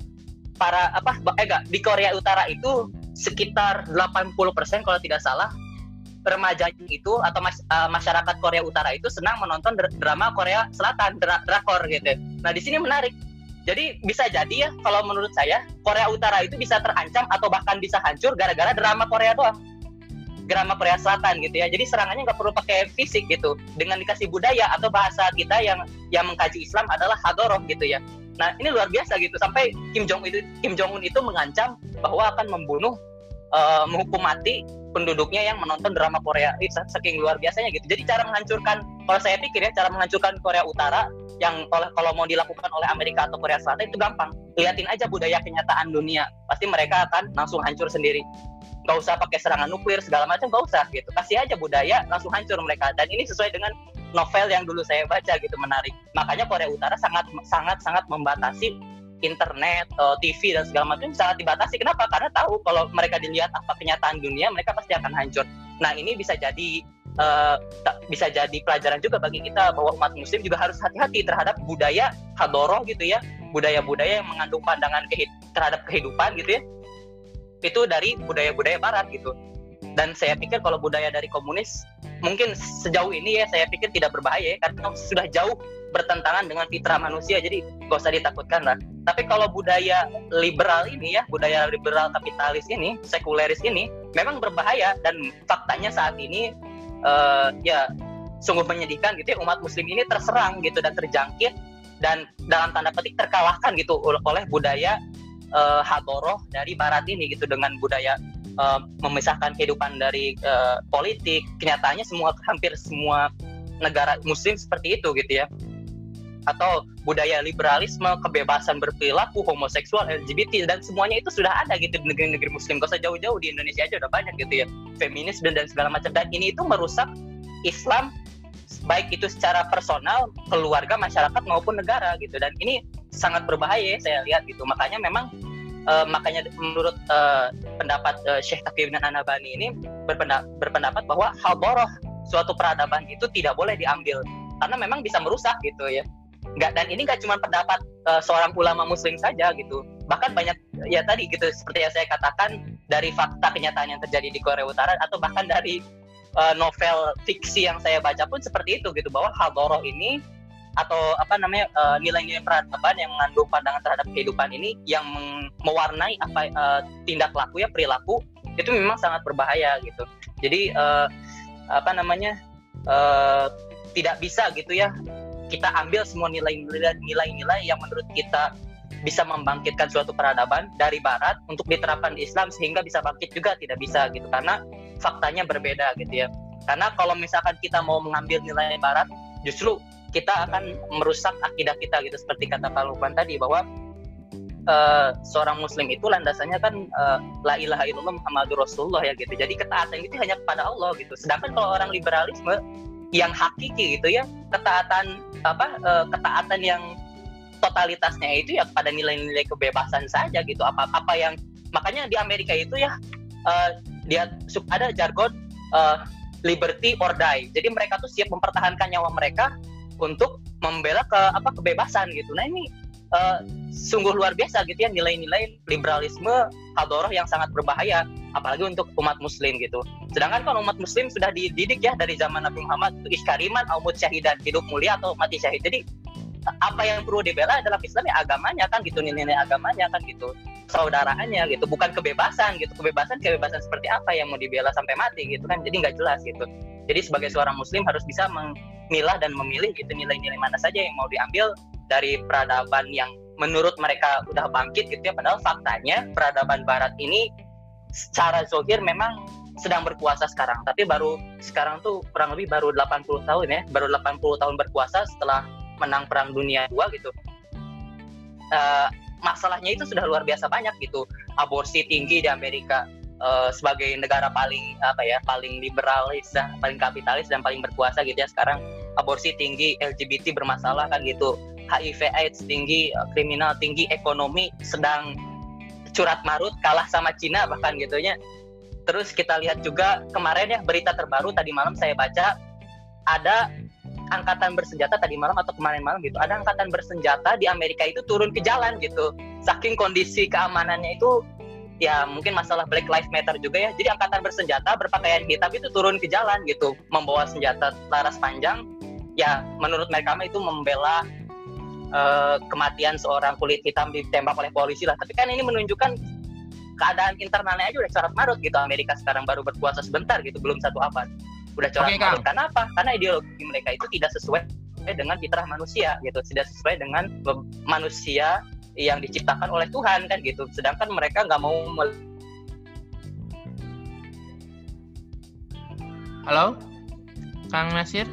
di Korea Utara itu sekitar 80% kalau tidak salah remaja itu atau masyarakat Korea Utara itu senang menonton drama Korea Selatan, drakor gitu. Nah, di sini menarik. Jadi bisa jadi ya, kalau menurut saya Korea Utara itu bisa terancam atau bahkan bisa hancur gara-gara drama Korea doang, drama Korea Selatan gitu ya. Jadi serangannya nggak perlu pakai fisik gitu, dengan dikasih budaya atau bahasa kita yang mengkaji Islam adalah hadoroh gitu ya. Nah, ini luar biasa gitu, sampai Kim Jong Un itu mengancam bahwa akan membunuh, menghukum mati penduduknya yang menonton drama Korea. Saking luar biasanya gitu. Jadi cara menghancurkan, kalau saya pikir ya, cara menghancurkan Korea Utara yang kalau mau dilakukan oleh Amerika atau Korea Selatan itu gampang. Lihatin aja budaya kenyataan dunia, pasti mereka akan langsung hancur sendiri. Nggak usah pakai serangan nuklir segala macam, nggak usah gitu. Kasih aja budaya, langsung hancur mereka. Dan ini sesuai dengan novel yang dulu saya baca gitu, menarik. Makanya Korea Utara sangat membatasi internet, TV dan segala macam, sangat dibatasi. Kenapa? Karena tahu kalau mereka dilihat apa kenyataan dunia, mereka pasti akan hancur. Nah, ini bisa jadi pelajaran juga bagi kita bahwa umat Muslim juga harus hati-hati terhadap budaya hadoroh gitu ya, budaya-budaya yang mengandung pandangan terhadap kehidupan gitu ya. Itu dari budaya-budaya Barat gitu. Dan saya pikir kalau budaya dari komunis mungkin sejauh ini ya, saya pikir tidak berbahaya ya, karena sudah jauh bertentangan dengan fitrah manusia, jadi gak usah ditakutkan lah. Tapi kalau budaya liberal ini ya, budaya liberal kapitalis ini, sekuleris ini memang berbahaya, dan faktanya saat ini ya sungguh menyedihkan gitu ya, umat Muslim ini terserang gitu dan terjangkit dan dalam tanda petik terkalahkan gitu oleh budaya hadoroh dari Barat ini gitu, dengan budaya memisahkan kehidupan dari politik. Kenyataannya hampir semua negara Muslim seperti itu gitu ya. Atau budaya liberalisme, kebebasan berperilaku, homoseksual, LGBT, dan semuanya itu sudah ada gitu di negeri-negeri Muslim. Gak usah jauh-jauh, di Indonesia aja udah banyak gitu ya, feminis dan segala macam. Dan ini itu merusak Islam, baik itu secara personal, keluarga, masyarakat maupun negara gitu. Dan ini sangat berbahaya saya lihat gitu. Makanya menurut pendapat Syekh Taqi bin An-Nabhani ini berpendapat bahwa hadoroh suatu peradaban itu tidak boleh diambil, karena memang bisa merusak gitu ya. Dan ini nggak cuma pendapat seorang ulama Muslim saja gitu, bahkan banyak ya tadi gitu, seperti yang saya katakan, dari fakta kenyataan yang terjadi di Korea Utara, atau bahkan dari novel fiksi yang saya baca pun seperti itu gitu, bahwa hadoroh ini atau nilai-nilai peradaban yang mengandung pandangan terhadap kehidupan ini yang mewarnai tindak laku ya, perilaku, itu memang sangat berbahaya gitu. Jadi tidak bisa gitu ya kita ambil semua nilai-nilai yang menurut kita bisa membangkitkan suatu peradaban dari Barat untuk diterapkan di Islam sehingga bisa bangkit juga, tidak bisa gitu, karena faktanya berbeda gitu ya. Karena kalau misalkan kita mau mengambil nilai Barat, justru kita akan merusak akidah kita gitu, seperti kata Pak Lukman tadi, bahwa seorang Muslim itu landasannya kan la ilaha illallah Muhammadur Rasulullah ya gitu. Jadi ketaatan itu hanya kepada Allah gitu. Sedangkan kalau orang liberalisme yang hakiki gitu ya, ketaatan yang totalitasnya itu ya pada nilai-nilai kebebasan saja gitu. Apa yang makanya di Amerika itu ya dia ada jargon liberty or die. Jadi mereka tuh siap mempertahankan nyawa mereka untuk membela kebebasan gitu. Nah ini sungguh luar biasa gitu ya, nilai-nilai liberalisme hadoroh yang sangat berbahaya, apalagi untuk umat Muslim gitu. Sedangkan kan umat Muslim sudah dididik ya dari zaman Nabi Muhammad, iskariman au mut syahidan, hidup mulia atau mati syahid. Jadi apa yang perlu dibela adalah Islam ya, agamanya kan gitu, nilai-nilai agamanya kan gitu, saudaraannya gitu, bukan kebebasan gitu. Kebebasan seperti apa yang mau dibela sampai mati gitu kan, jadi nggak jelas gitu. Jadi sebagai seorang Muslim harus bisa memilah dan memilih gitu nilai-nilai mana saja yang mau diambil dari peradaban yang menurut mereka udah bangkit gitu ya, padahal faktanya peradaban Barat ini secara zahir memang sedang berkuasa sekarang, tapi sekarang tuh kurang lebih baru 80 tahun ya, baru 80 tahun berkuasa setelah menang Perang Dunia II gitu. masalahnya itu sudah luar biasa banyak gitu. Aborsi tinggi di Amerika, sebagai negara paling liberalis, paling kapitalis dan paling berkuasa gitu ya. Sekarang aborsi tinggi, LGBT bermasalah kan gitu, HIV/AIDS tinggi, kriminal tinggi, ekonomi sedang curat marut, kalah sama Cina bahkan gitunya. Terus kita lihat juga kemarin ya, berita terbaru tadi malam saya baca, ada angkatan bersenjata tadi malam atau kemarin malam gitu, ada angkatan bersenjata di Amerika itu turun ke jalan gitu, saking kondisi keamanannya itu. Ya mungkin masalah Black Lives Matter juga ya. Jadi angkatan bersenjata berpakaian hitam itu turun ke jalan gitu, membawa senjata laras panjang. Ya menurut mereka itu membela kematian seorang kulit hitam ditembak oleh polisi lah. Tapi kan ini menunjukkan keadaan internalnya aja udah corak marut gitu. Amerika sekarang baru berkuasa sebentar gitu, belum satu abad udah corak marut. Kenapa? Karena ideologi mereka itu tidak sesuai dengan fitrah manusia gitu, tidak sesuai dengan manusia yang diciptakan oleh Tuhan kan gitu. Sedangkan mereka nggak mau. Halo, Kang Nasir?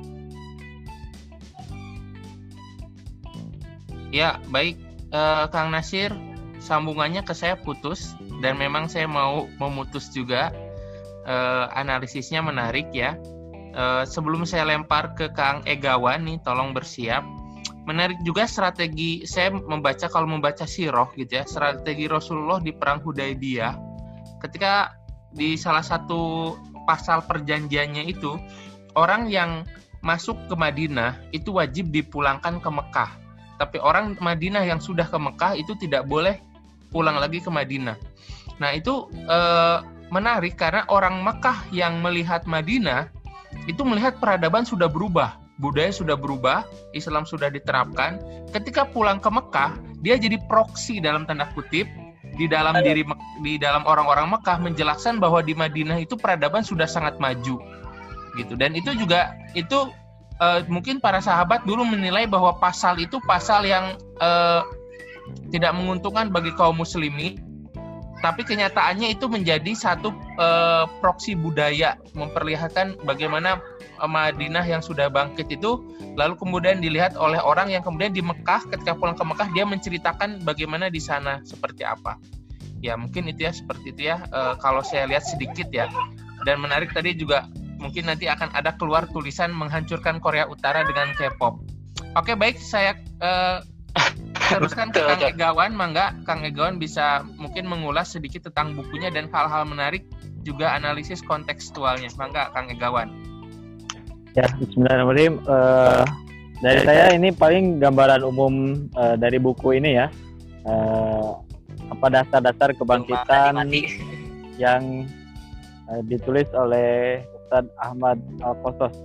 Ya, baik. Kang Nasir, sambungannya ke saya putus dan memang saya mau memutus juga. Analisisnya menarik ya. Sebelum saya lempar ke Kang Egawan nih, tolong bersiap. Menarik juga strategi, saya kalau membaca sirah gitu ya, strategi Rasulullah di perang Hudaybiyah. Ketika di salah satu pasal perjanjiannya itu, orang yang masuk ke Madinah itu wajib dipulangkan ke Mekah. Tapi orang Madinah yang sudah ke Mekah itu tidak boleh pulang lagi ke Madinah. Nah itu menarik karena orang Mekah yang melihat Madinah itu melihat peradaban sudah berubah, budaya sudah berubah, Islam sudah diterapkan. Ketika pulang ke Mekah, dia jadi proksi dalam tanda kutip di dalam orang-orang Mekah menjelaskan bahwa di Madinah itu peradaban sudah sangat maju, gitu. Dan itu juga mungkin para sahabat dulu menilai bahwa pasal itu pasal yang tidak menguntungkan bagi kaum muslimin. Tapi kenyataannya itu menjadi satu proksi budaya, memperlihatkan bagaimana Madinah yang sudah bangkit itu, lalu kemudian dilihat oleh orang yang kemudian di Mekah, ketika pulang ke Mekah, dia menceritakan bagaimana di sana seperti apa. Ya mungkin itu ya, seperti itu ya, kalau saya lihat sedikit ya. Dan menarik tadi juga, mungkin nanti akan ada keluar tulisan menghancurkan Korea Utara dengan K-pop. Oke, baik, saya teruskan ke Kang Egawan. Mangga Kang Egawan bisa mungkin mengulas sedikit tentang bukunya dan hal-hal menarik juga analisis kontekstualnya. Mangga Kang Egawan. Ya, bismillahirrahmanirrahim. Dari saya ini paling gambaran umum dari buku ini ya. Dasar-dasar kebangkitan yang ditulis oleh Ustadz Ahmad Al-Qasas.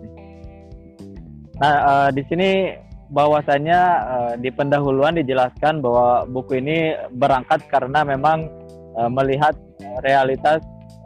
Nah, di sini bahwasanya di pendahuluan dijelaskan bahwa buku ini berangkat karena memang melihat realitas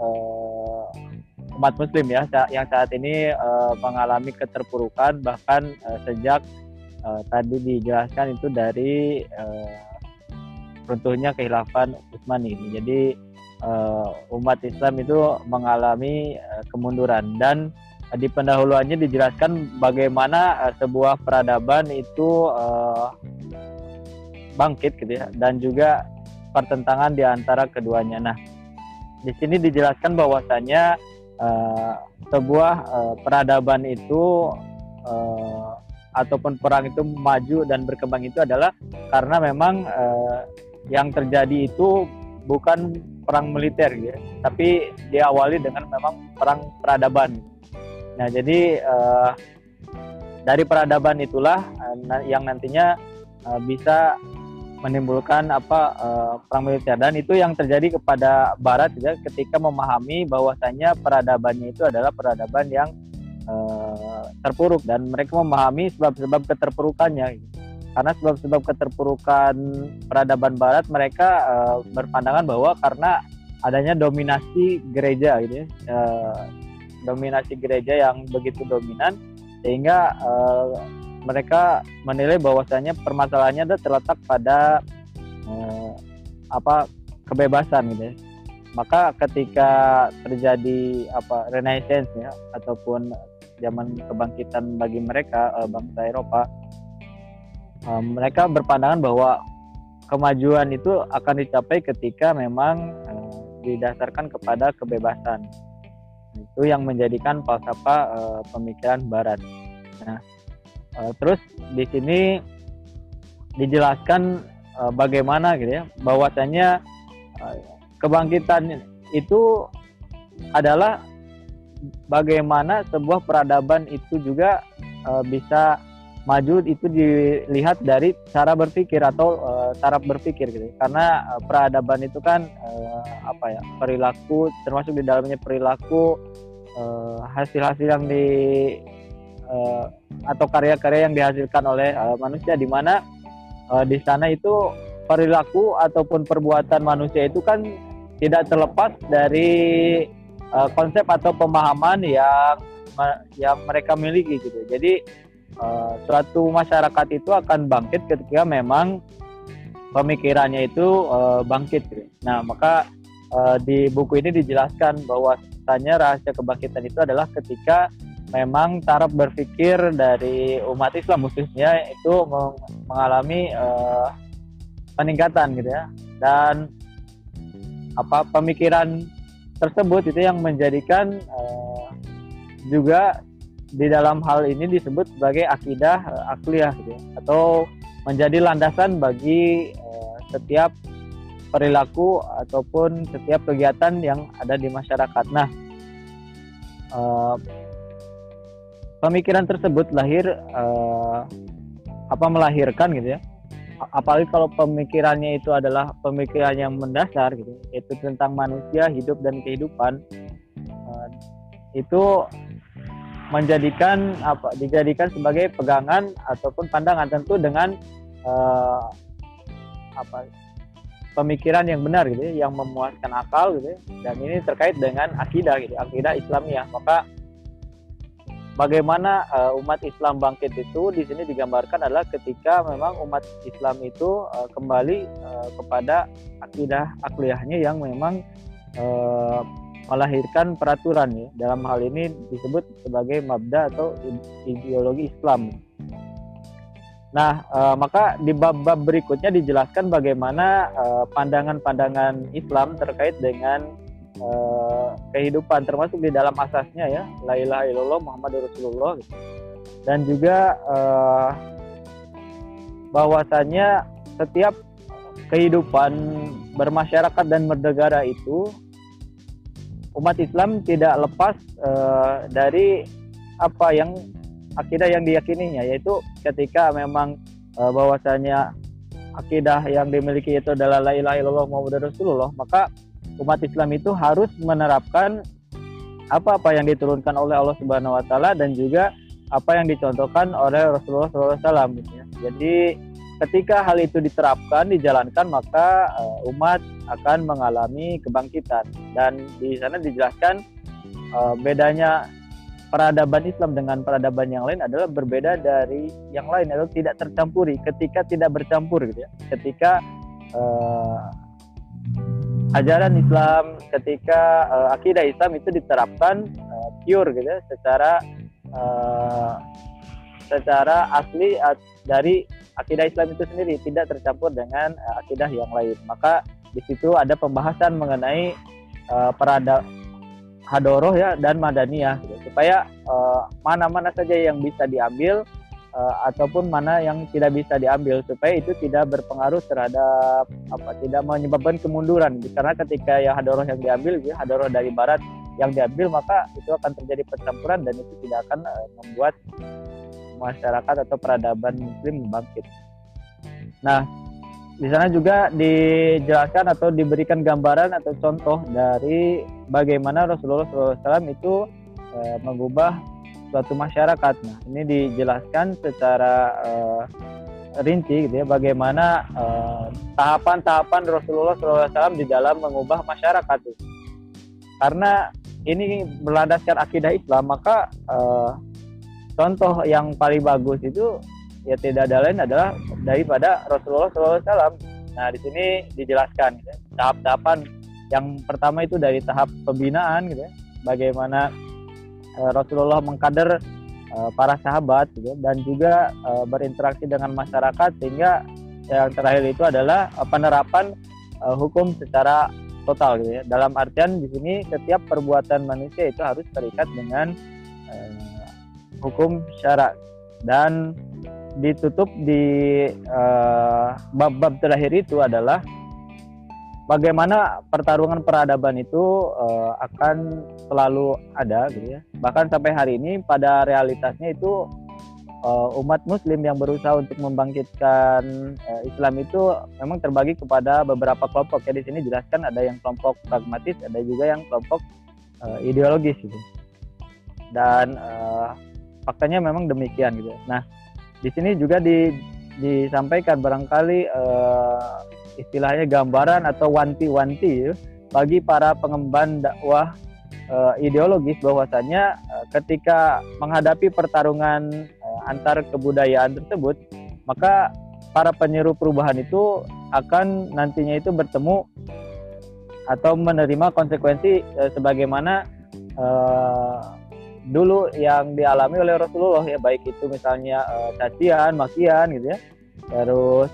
umat muslim ya yang saat ini mengalami keterpurukan, bahkan sejak tadi dijelaskan itu dari runtuhnya kekhilafan Utsmani ini. Jadi umat Islam itu mengalami kemunduran, dan di pendahuluannya dijelaskan bagaimana sebuah peradaban itu bangkit gitu ya, dan juga pertentangan di antara keduanya. Nah, di sini dijelaskan bahwasanya sebuah peradaban itu ataupun perang itu maju dan berkembang itu adalah karena memang yang terjadi itu bukan perang militer gitu ya, tapi diawali dengan memang perang peradaban. Nah, jadi dari peradaban itulah yang nantinya bisa menimbulkan perang militer, dan itu yang terjadi kepada Barat ya, ketika memahami bahwasanya peradabannya itu adalah peradaban yang terpuruk, dan mereka memahami sebab-sebab keterpurukannya. Karena sebab-sebab keterpurukan peradaban Barat, mereka berpandangan bahwa karena adanya dominasi gereja gitu ya, dominasi gereja yang begitu dominan, sehingga mereka menilai bahwasanya permasalahannya terletak pada kebebasan gitu ya. Maka ketika terjadi Renaissance ya, ataupun zaman kebangkitan bagi mereka bangsa Eropa, mereka berpandangan bahwa kemajuan itu akan dicapai ketika memang didasarkan kepada kebebasan. Itu yang menjadikan falsafah pemikiran Barat. Nah, terus di sini dijelaskan bagaimana gitu ya, bahwasanya kebangkitan itu adalah bagaimana sebuah peradaban itu juga bisa maju, itu dilihat dari cara berpikir atau taraf berpikir gitu. Karena peradaban itu kan perilaku, termasuk di dalamnya perilaku, hasil-hasil yang atau karya-karya yang dihasilkan oleh manusia, di mana di sana itu perilaku ataupun perbuatan manusia itu kan tidak terlepas dari konsep atau pemahaman yang mereka miliki gitu. Jadi suatu masyarakat itu akan bangkit ketika memang pemikirannya itu bangkit gitu. Nah, maka di buku ini dijelaskan bahwasanya rahasia kebangkitan itu adalah ketika memang taraf berpikir dari umat Islam khususnya itu mengalami peningkatan gitu ya, dan pemikiran tersebut itu yang menjadikan juga di dalam hal ini disebut sebagai akidah akliyah gitu ya, atau menjadi landasan bagi setiap perilaku ataupun setiap kegiatan yang ada di masyarakat. Nah, pemikiran tersebut melahirkan gitu ya. Apalagi kalau pemikirannya itu adalah pemikiran yang mendasar gitu, yaitu tentang manusia, hidup dan kehidupan, itu dijadikan sebagai pegangan ataupun pandangan, tentu dengan pemikiran yang benar gitu ya, yang memuaskan akal gitu ya. Dan ini terkait dengan akidah gitu, akidah Islamiyah. Maka bagaimana umat Islam bangkit itu di sini digambarkan adalah ketika memang umat Islam itu kembali kepada akidah akliyahnya yang memang melahirkan peraturan ya. Dalam hal ini disebut sebagai mabda atau ideologi Islam. Nah, maka di bab-bab berikutnya dijelaskan bagaimana pandangan-pandangan Islam terkait dengan kehidupan, termasuk di dalam asasnya ya, la ilaha illallah Muhammadur Rasulullah gitu. Dan juga bahwasanya setiap kehidupan bermasyarakat dan bernegara itu umat Islam tidak lepas dari apa yang akidah yang diyakininya, yaitu ketika memang bahwasanya akidah yang dimiliki itu adalah la ilaha illallah Muhammadur Rasulullah, maka umat Islam itu harus menerapkan apa-apa yang diturunkan oleh Allah Subhanahu wa taala dan juga apa yang dicontohkan oleh Rasulullah SAW gitu ya. Jadi ketika hal itu diterapkan, dijalankan, maka umat akan mengalami kebangkitan. Dan di sana dijelaskan bedanya peradaban Islam dengan peradaban yang lain adalah berbeda dari yang lain, atau tidak tercampuri. Ketika tidak bercampur gitu ya. Ketika ajaran Islam, ketika akidah Islam itu diterapkan pure gitu ya, secara asli dari akidah Islam itu sendiri, tidak tercampur dengan akidah yang lain. Maka di situ ada pembahasan mengenai hadoroh ya dan madaniyah gitu, supaya mana-mana saja yang bisa diambil ataupun mana yang tidak bisa diambil, supaya itu tidak berpengaruh terhadap tidak menyebabkan kemunduran. Karena ketika ya hadoroh yang diambil, ya hadoroh dari barat yang diambil, maka itu akan terjadi percampuran dan itu tidak akan membuat masyarakat atau peradaban muslim bangkit. Nah, di sana juga dijelaskan atau diberikan gambaran atau contoh dari bagaimana Rasulullah SAW itu mengubah suatu masyarakat. Nah, ini dijelaskan secara rinci gitu ya, bagaimana tahapan-tahapan Rasulullah SAW di dalam mengubah masyarakat itu. Karena ini berlandaskan akidah Islam, maka contoh yang paling bagus itu ya tidak ada lain adalah daripada Rasulullah SAW. Nah, di sini dijelaskan gitu ya, tahap-tahapan. Yang pertama itu dari tahap pembinaan gitu ya, bagaimana Rasulullah mengkader para sahabat gitu, dan juga berinteraksi dengan masyarakat sehingga yang terakhir itu adalah penerapan hukum secara total gitu ya. Dalam artian di sini setiap perbuatan manusia itu harus terikat dengan hukum syara, dan ditutup di bab-bab terakhir itu adalah bagaimana pertarungan peradaban itu akan selalu ada gitu ya. Bahkan sampai hari ini pada realitasnya itu umat muslim yang berusaha untuk membangkitkan Islam itu memang terbagi kepada beberapa kelompok ya. Di sini jelaskan ada yang kelompok pragmatis, ada juga yang kelompok ideologis gitu. Dan faktanya memang demikian gitu. Nah, di sini juga disampaikan barangkali istilahnya gambaran atau wanti-wanti ya, bagi para pengemban dakwah ideologis bahwasanya ketika menghadapi pertarungan antar kebudayaan tersebut, maka para penyeru perubahan itu akan nantinya itu bertemu atau menerima konsekuensi sebagaimana dulu yang dialami oleh Rasulullah ya, baik itu misalnya cacian, makian gitu ya, terus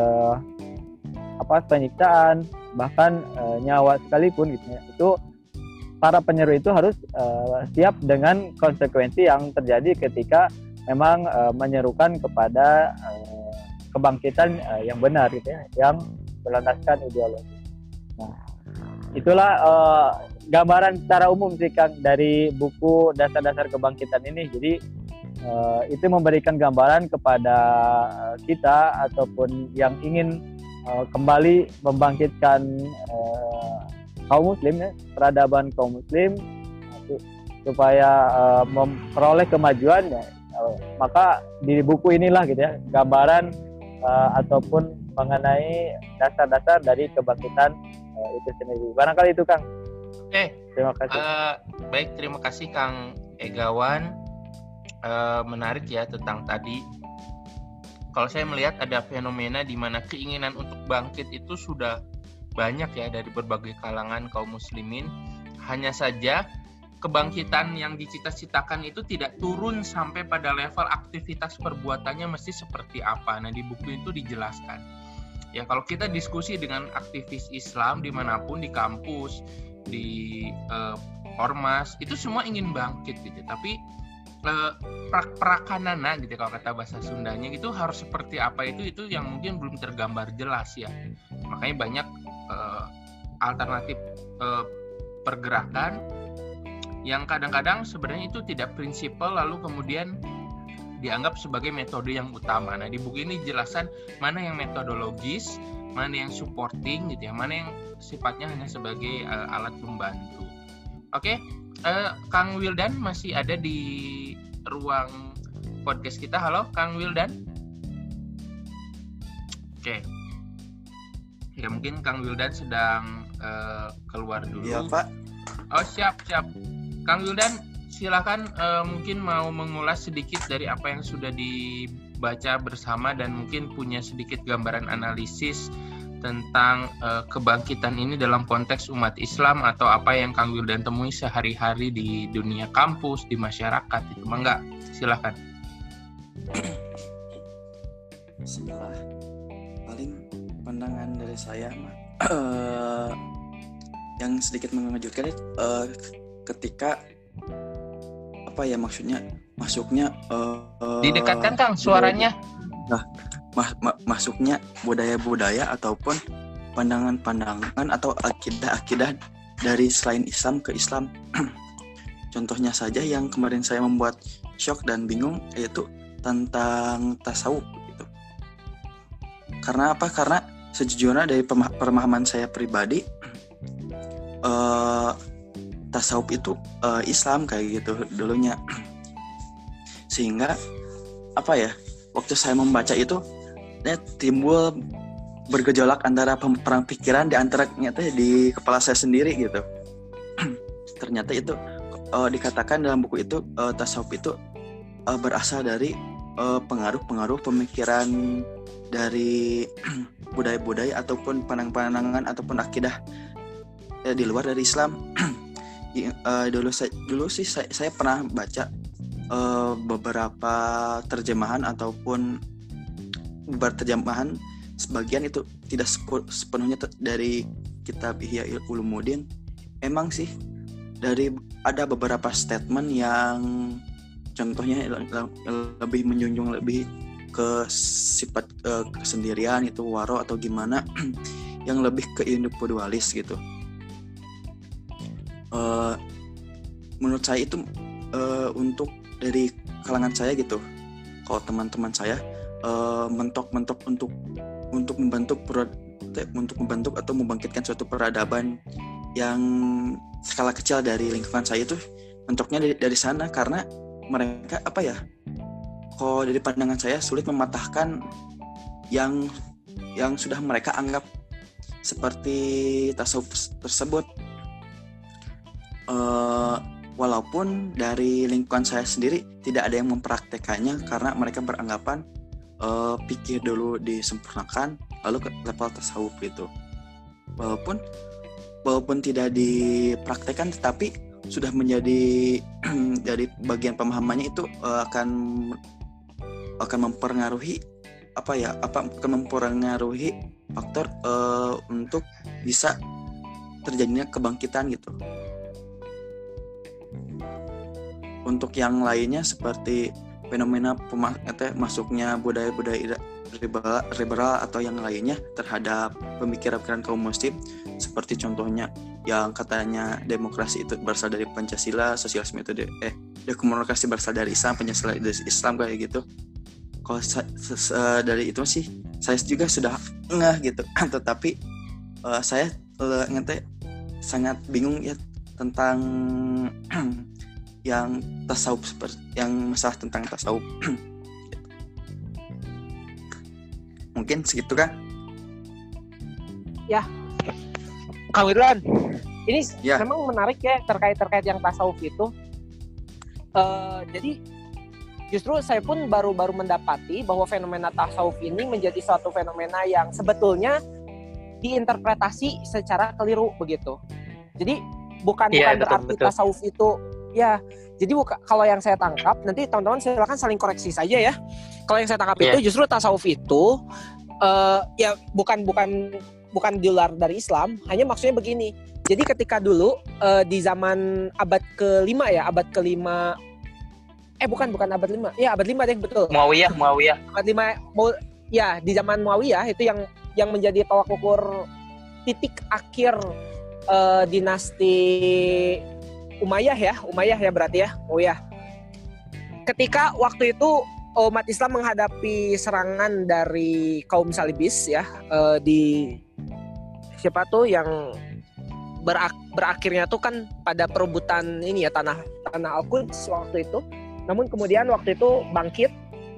penyiksaan, bahkan nyawa sekalipun gitu ya. Itu para penyeru itu harus siap dengan konsekuensi yang terjadi ketika memang menyerukan kepada kebangkitan yang benar gitu ya, yang berlandaskan ideologi. Nah, itulah gambaran secara umum sih Kang dari buku Dasar-Dasar Kebangkitan ini. Jadi itu memberikan gambaran kepada kita ataupun yang ingin kembali membangkitkan kaum muslim ya, peradaban kaum muslim supaya memperoleh kemajuan ya. Maka di buku inilah gitu ya gambaran ataupun mengenai dasar-dasar dari kebangkitan itu sendiri. Barangkali itu Kang. Terima kasih. Baik, terima kasih Kang Egawan. Menarik ya tentang tadi. Kalau saya melihat ada fenomena di mana keinginan untuk bangkit itu sudah banyak ya dari berbagai kalangan kaum muslimin. Hanya saja kebangkitan yang dicita-citakan itu tidak turun sampai pada level aktivitas perbuatannya mesti seperti apa. Nah, di buku itu dijelaskan. Ya, kalau kita diskusi dengan aktivis Islam dimanapun, di kampus, di ormas, itu semua ingin bangkit gitu. Tapi prakanana gitu kalau kata bahasa Sundanya itu harus seperti apa itu yang mungkin belum tergambar jelas ya. Makanya banyak alternatif pergerakan yang kadang-kadang sebenarnya itu tidak prinsipal lalu kemudian dianggap sebagai metode yang utama. Nah, di buku ini jelaskan mana yang metodologis, mana yang supporting gitu ya, mana yang sifatnya hanya sebagai alat pembantu. Oke, Kang Wildan masih ada di ruang podcast kita. Halo, Kang Wildan. Oke. Ya, mungkin Kang Wildan sedang keluar dulu. Iya, Pak. Oh, siap. Kang Wildan, silakan mungkin mau mengulas sedikit dari apa yang sudah dibaca bersama dan mungkin punya sedikit gambaran analisis tentang kebangkitan ini dalam konteks umat Islam atau apa yang Kang Wildan temui sehari-hari di dunia kampus, di masyarakat itu. Mangga, silakan. Bismillah. Paling pandangan dari saya yang sedikit mengejutkan ketika masuknya didekatkan Kang suaranya. Nah, masuknya budaya-budaya ataupun pandangan-pandangan atau akidah-akidah dari selain Islam ke Islam. Contohnya saja yang kemarin saya membuat shock dan bingung yaitu tentang tasawuf gitu. Karena apa? Karena sejujurnya dari pemahaman saya pribadi tasawuf itu Islam kayak gitu dulunya. Sehingga waktu saya membaca itu timbul bergejolak antara perang pikiran di antaranya di kepala saya sendiri gitu. Ternyata itu dikatakan dalam buku itu tasawuf itu berasal dari pengaruh-pengaruh pemikiran dari budaya-budaya ataupun pandangan-pandangan ataupun akidah di luar dari Islam. Dulu sih saya pernah baca beberapa terjemahan ataupun beberapa terjemahan sebagian itu tidak sepenuhnya dari kitab Ihya Ulumuddin. Emang sih dari ada beberapa statement yang contohnya lebih menjunjung lebih ke sifat kesendirian itu waro atau gimana yang lebih ke individualis gitu. Menurut saya itu untuk dari kalangan saya gitu. Kalau teman-teman saya mentok untuk membentuk atau membangkitkan suatu peradaban yang skala kecil dari lingkungan saya itu mentoknya dari sana, karena mereka kalau dari pandangan saya sulit mematahkan yang sudah mereka anggap seperti tasawuf tersebut. Walaupun dari lingkungan saya sendiri tidak ada yang mempraktekannya karena mereka beranggapan pikir dulu disempurnakan lalu ke level tasawuf gitu. Walaupun tidak dipraktekkan tetapi sudah menjadi dari bagian pemahamannya itu akan mempengaruhi faktor untuk bisa terjadinya kebangkitan gitu. Untuk yang lainnya seperti fenomena masuknya budaya-budaya liberal atau yang lainnya terhadap pemikiran kaum muslim, seperti contohnya yang katanya demokrasi itu berasal dari Pancasila, sosialisme itu demokrasi berasal dari Islam, Pancasila dari Islam kayak gitu. Kalau dari itu sih saya juga sudah ngeh gitu, tetapi saya sangat bingung ya tentang yang tasawuf, yang masalah tentang tasawuf. Mungkin segitu kan? Ya, Kang Wirwan, ini memang menarik ya terkait yang tasawuf itu. Jadi justru saya pun baru mendapati bahwa fenomena tasawuf ini menjadi suatu fenomena yang sebetulnya diinterpretasi secara keliru begitu. Jadi bukan berarti tasawuf itu ya. Jadi kalau yang saya tangkap, nanti teman-teman silakan saling koreksi saja ya. Kalau yang saya tangkap itu justru tasawuf itu ya bukan di luar dari Islam, hanya maksudnya begini. Jadi ketika dulu di zaman abad ke-5 ya, abad ke-5 bukan abad 5. Ya, abad 5 deh, betul. Muawiyah. Abad 5 ya, di zaman Muawiyah itu yang menjadi tolak ukur titik akhir dinasti Umayyah ya berarti ya. Umayyah. Ketika waktu itu umat Islam menghadapi serangan dari kaum Salibis ya, di siapa tuh yang berakhirnya tuh kan pada perebutan ini ya, tanah Al-Quds waktu itu. Namun kemudian waktu itu bangkit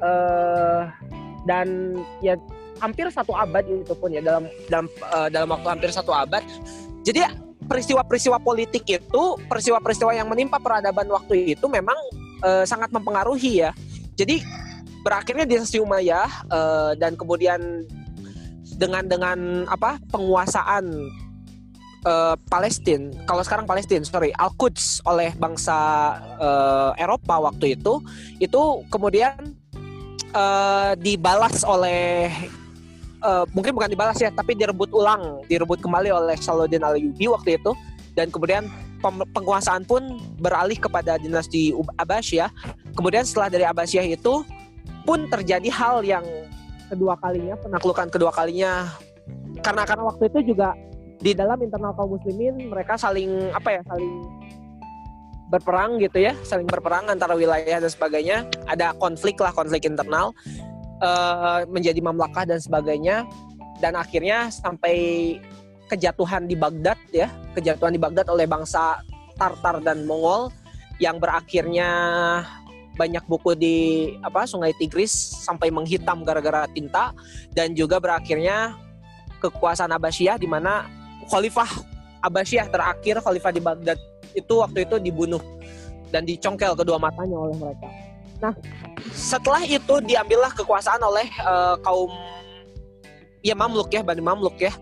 dan ya hampir 1 abad itu pun ya, dalam waktu hampir 1 abad. Jadi peristiwa-peristiwa politik itu, peristiwa-peristiwa yang menimpa peradaban waktu itu memang sangat mempengaruhi ya. Jadi berakhirnya dinasti Umayyah dan kemudian dengan penguasaan Palestina, kalau sekarang Palestina, Al-Quds oleh bangsa Eropa waktu itu kemudian dibalas oleh mungkin bukan dibalas ya, tapi direbut kembali oleh Salahuddin Ayyubi waktu itu, dan kemudian penguasaan pun beralih kepada dinasti Abbasiyah. Kemudian setelah dari Abbasiyah itu pun terjadi hal yang penaklukan kedua kalinya, karena waktu itu juga di dalam internal kaum muslimin mereka saling berperang gitu ya, saling berperang antara wilayah dan sebagainya, ada konflik internal. Menjadi mamlakah dan sebagainya, dan akhirnya sampai kejatuhan di Baghdad oleh bangsa Tartar dan Mongol, yang berakhirnya banyak buku di Sungai Tigris sampai menghitam gara-gara tinta, dan juga berakhirnya kekuasaan Abbasiyah, di mana Khalifah Abbasiyah terakhir, Khalifah di Baghdad itu waktu itu dibunuh dan dicongkel kedua matanya oleh mereka. Nah, setelah itu diambillah kekuasaan oleh kaum Mamluk ya, Bani Mamluk ya.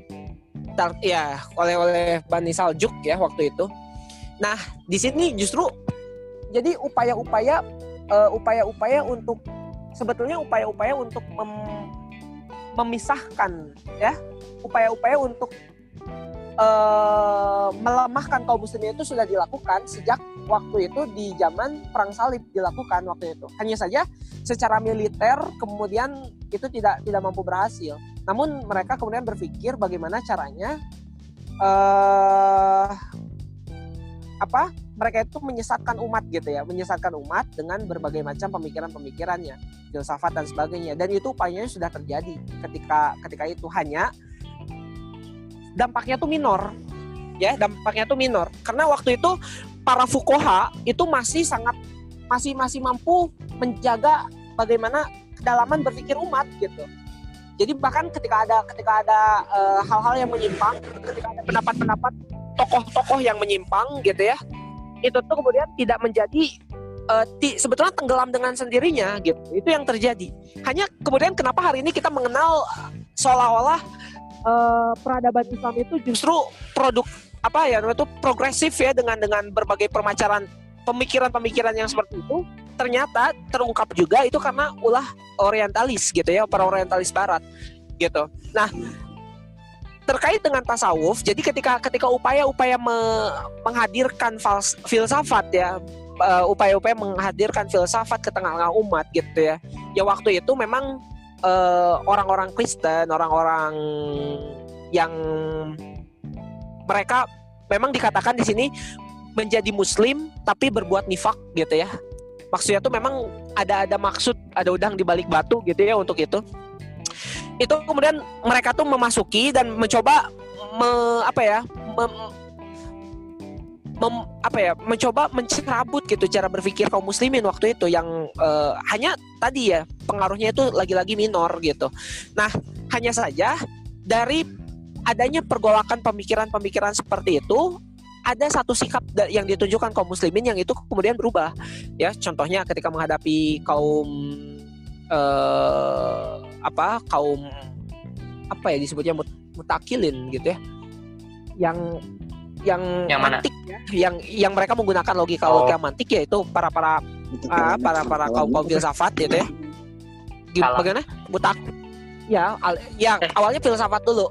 Oleh Bani Saljuk ya waktu itu. Nah, di sini justru jadi upaya-upaya untuk memisahkan ya, upaya-upaya untuk melemahkan kaum muslimin itu sudah dilakukan sejak waktu itu di zaman perang salib dilakukan waktu itu. Hanya saja secara militer kemudian itu tidak mampu berhasil. Namun mereka kemudian berpikir bagaimana caranya mereka itu menyesatkan umat gitu ya, menyesatkan umat dengan berbagai macam pemikiran-pemikirannya, filsafat dan sebagainya. Dan itu upayanya sudah terjadi ketika itu, hanya dampaknya tuh minor. Ya, dampaknya tuh minor. Karena waktu itu para fuqaha itu masih mampu menjaga bagaimana kedalaman berpikir umat gitu. Jadi bahkan ketika ada hal-hal yang menyimpang, ketika ada pendapat-pendapat tokoh-tokoh yang menyimpang gitu ya, itu tuh kemudian tidak menjadi sebetulnya tenggelam dengan sendirinya gitu. Itu yang terjadi. Hanya kemudian kenapa hari ini kita mengenal seolah-olah peradaban Islam itu justru produk itu progresif ya, dengan berbagai permacaran pemikiran-pemikiran yang seperti itu, ternyata terungkap juga itu karena ulah orientalis gitu ya, para orientalis barat gitu. Nah, terkait dengan tasawuf, jadi ketika upaya-upaya menghadirkan filsafat ya, upaya-upaya menghadirkan filsafat ke tengah-tengah umat gitu ya. Ya waktu itu memang orang-orang Kristen, orang-orang yang mereka memang dikatakan di sini menjadi Muslim tapi berbuat nifak gitu ya. Maksudnya tuh memang ada maksud, ada udang di balik batu gitu ya untuk itu. Itu kemudian mereka tuh memasuki dan mencoba mencoba mencerabut gitu cara berpikir kaum muslimin waktu itu yang hanya tadi ya pengaruhnya itu lagi-lagi minor gitu. Nah, hanya saja dari adanya pergolakan pemikiran-pemikiran seperti itu, ada satu sikap yang ditunjukkan kaum muslimin yang itu kemudian berubah ya. Contohnya ketika menghadapi kaum disebutnya mutakilin gitu ya, yang mantik ya, yang mereka menggunakan logika mantik, yaitu para kaum filsafat gitu ya. Bagaimana? Awalnya filsafat dulu.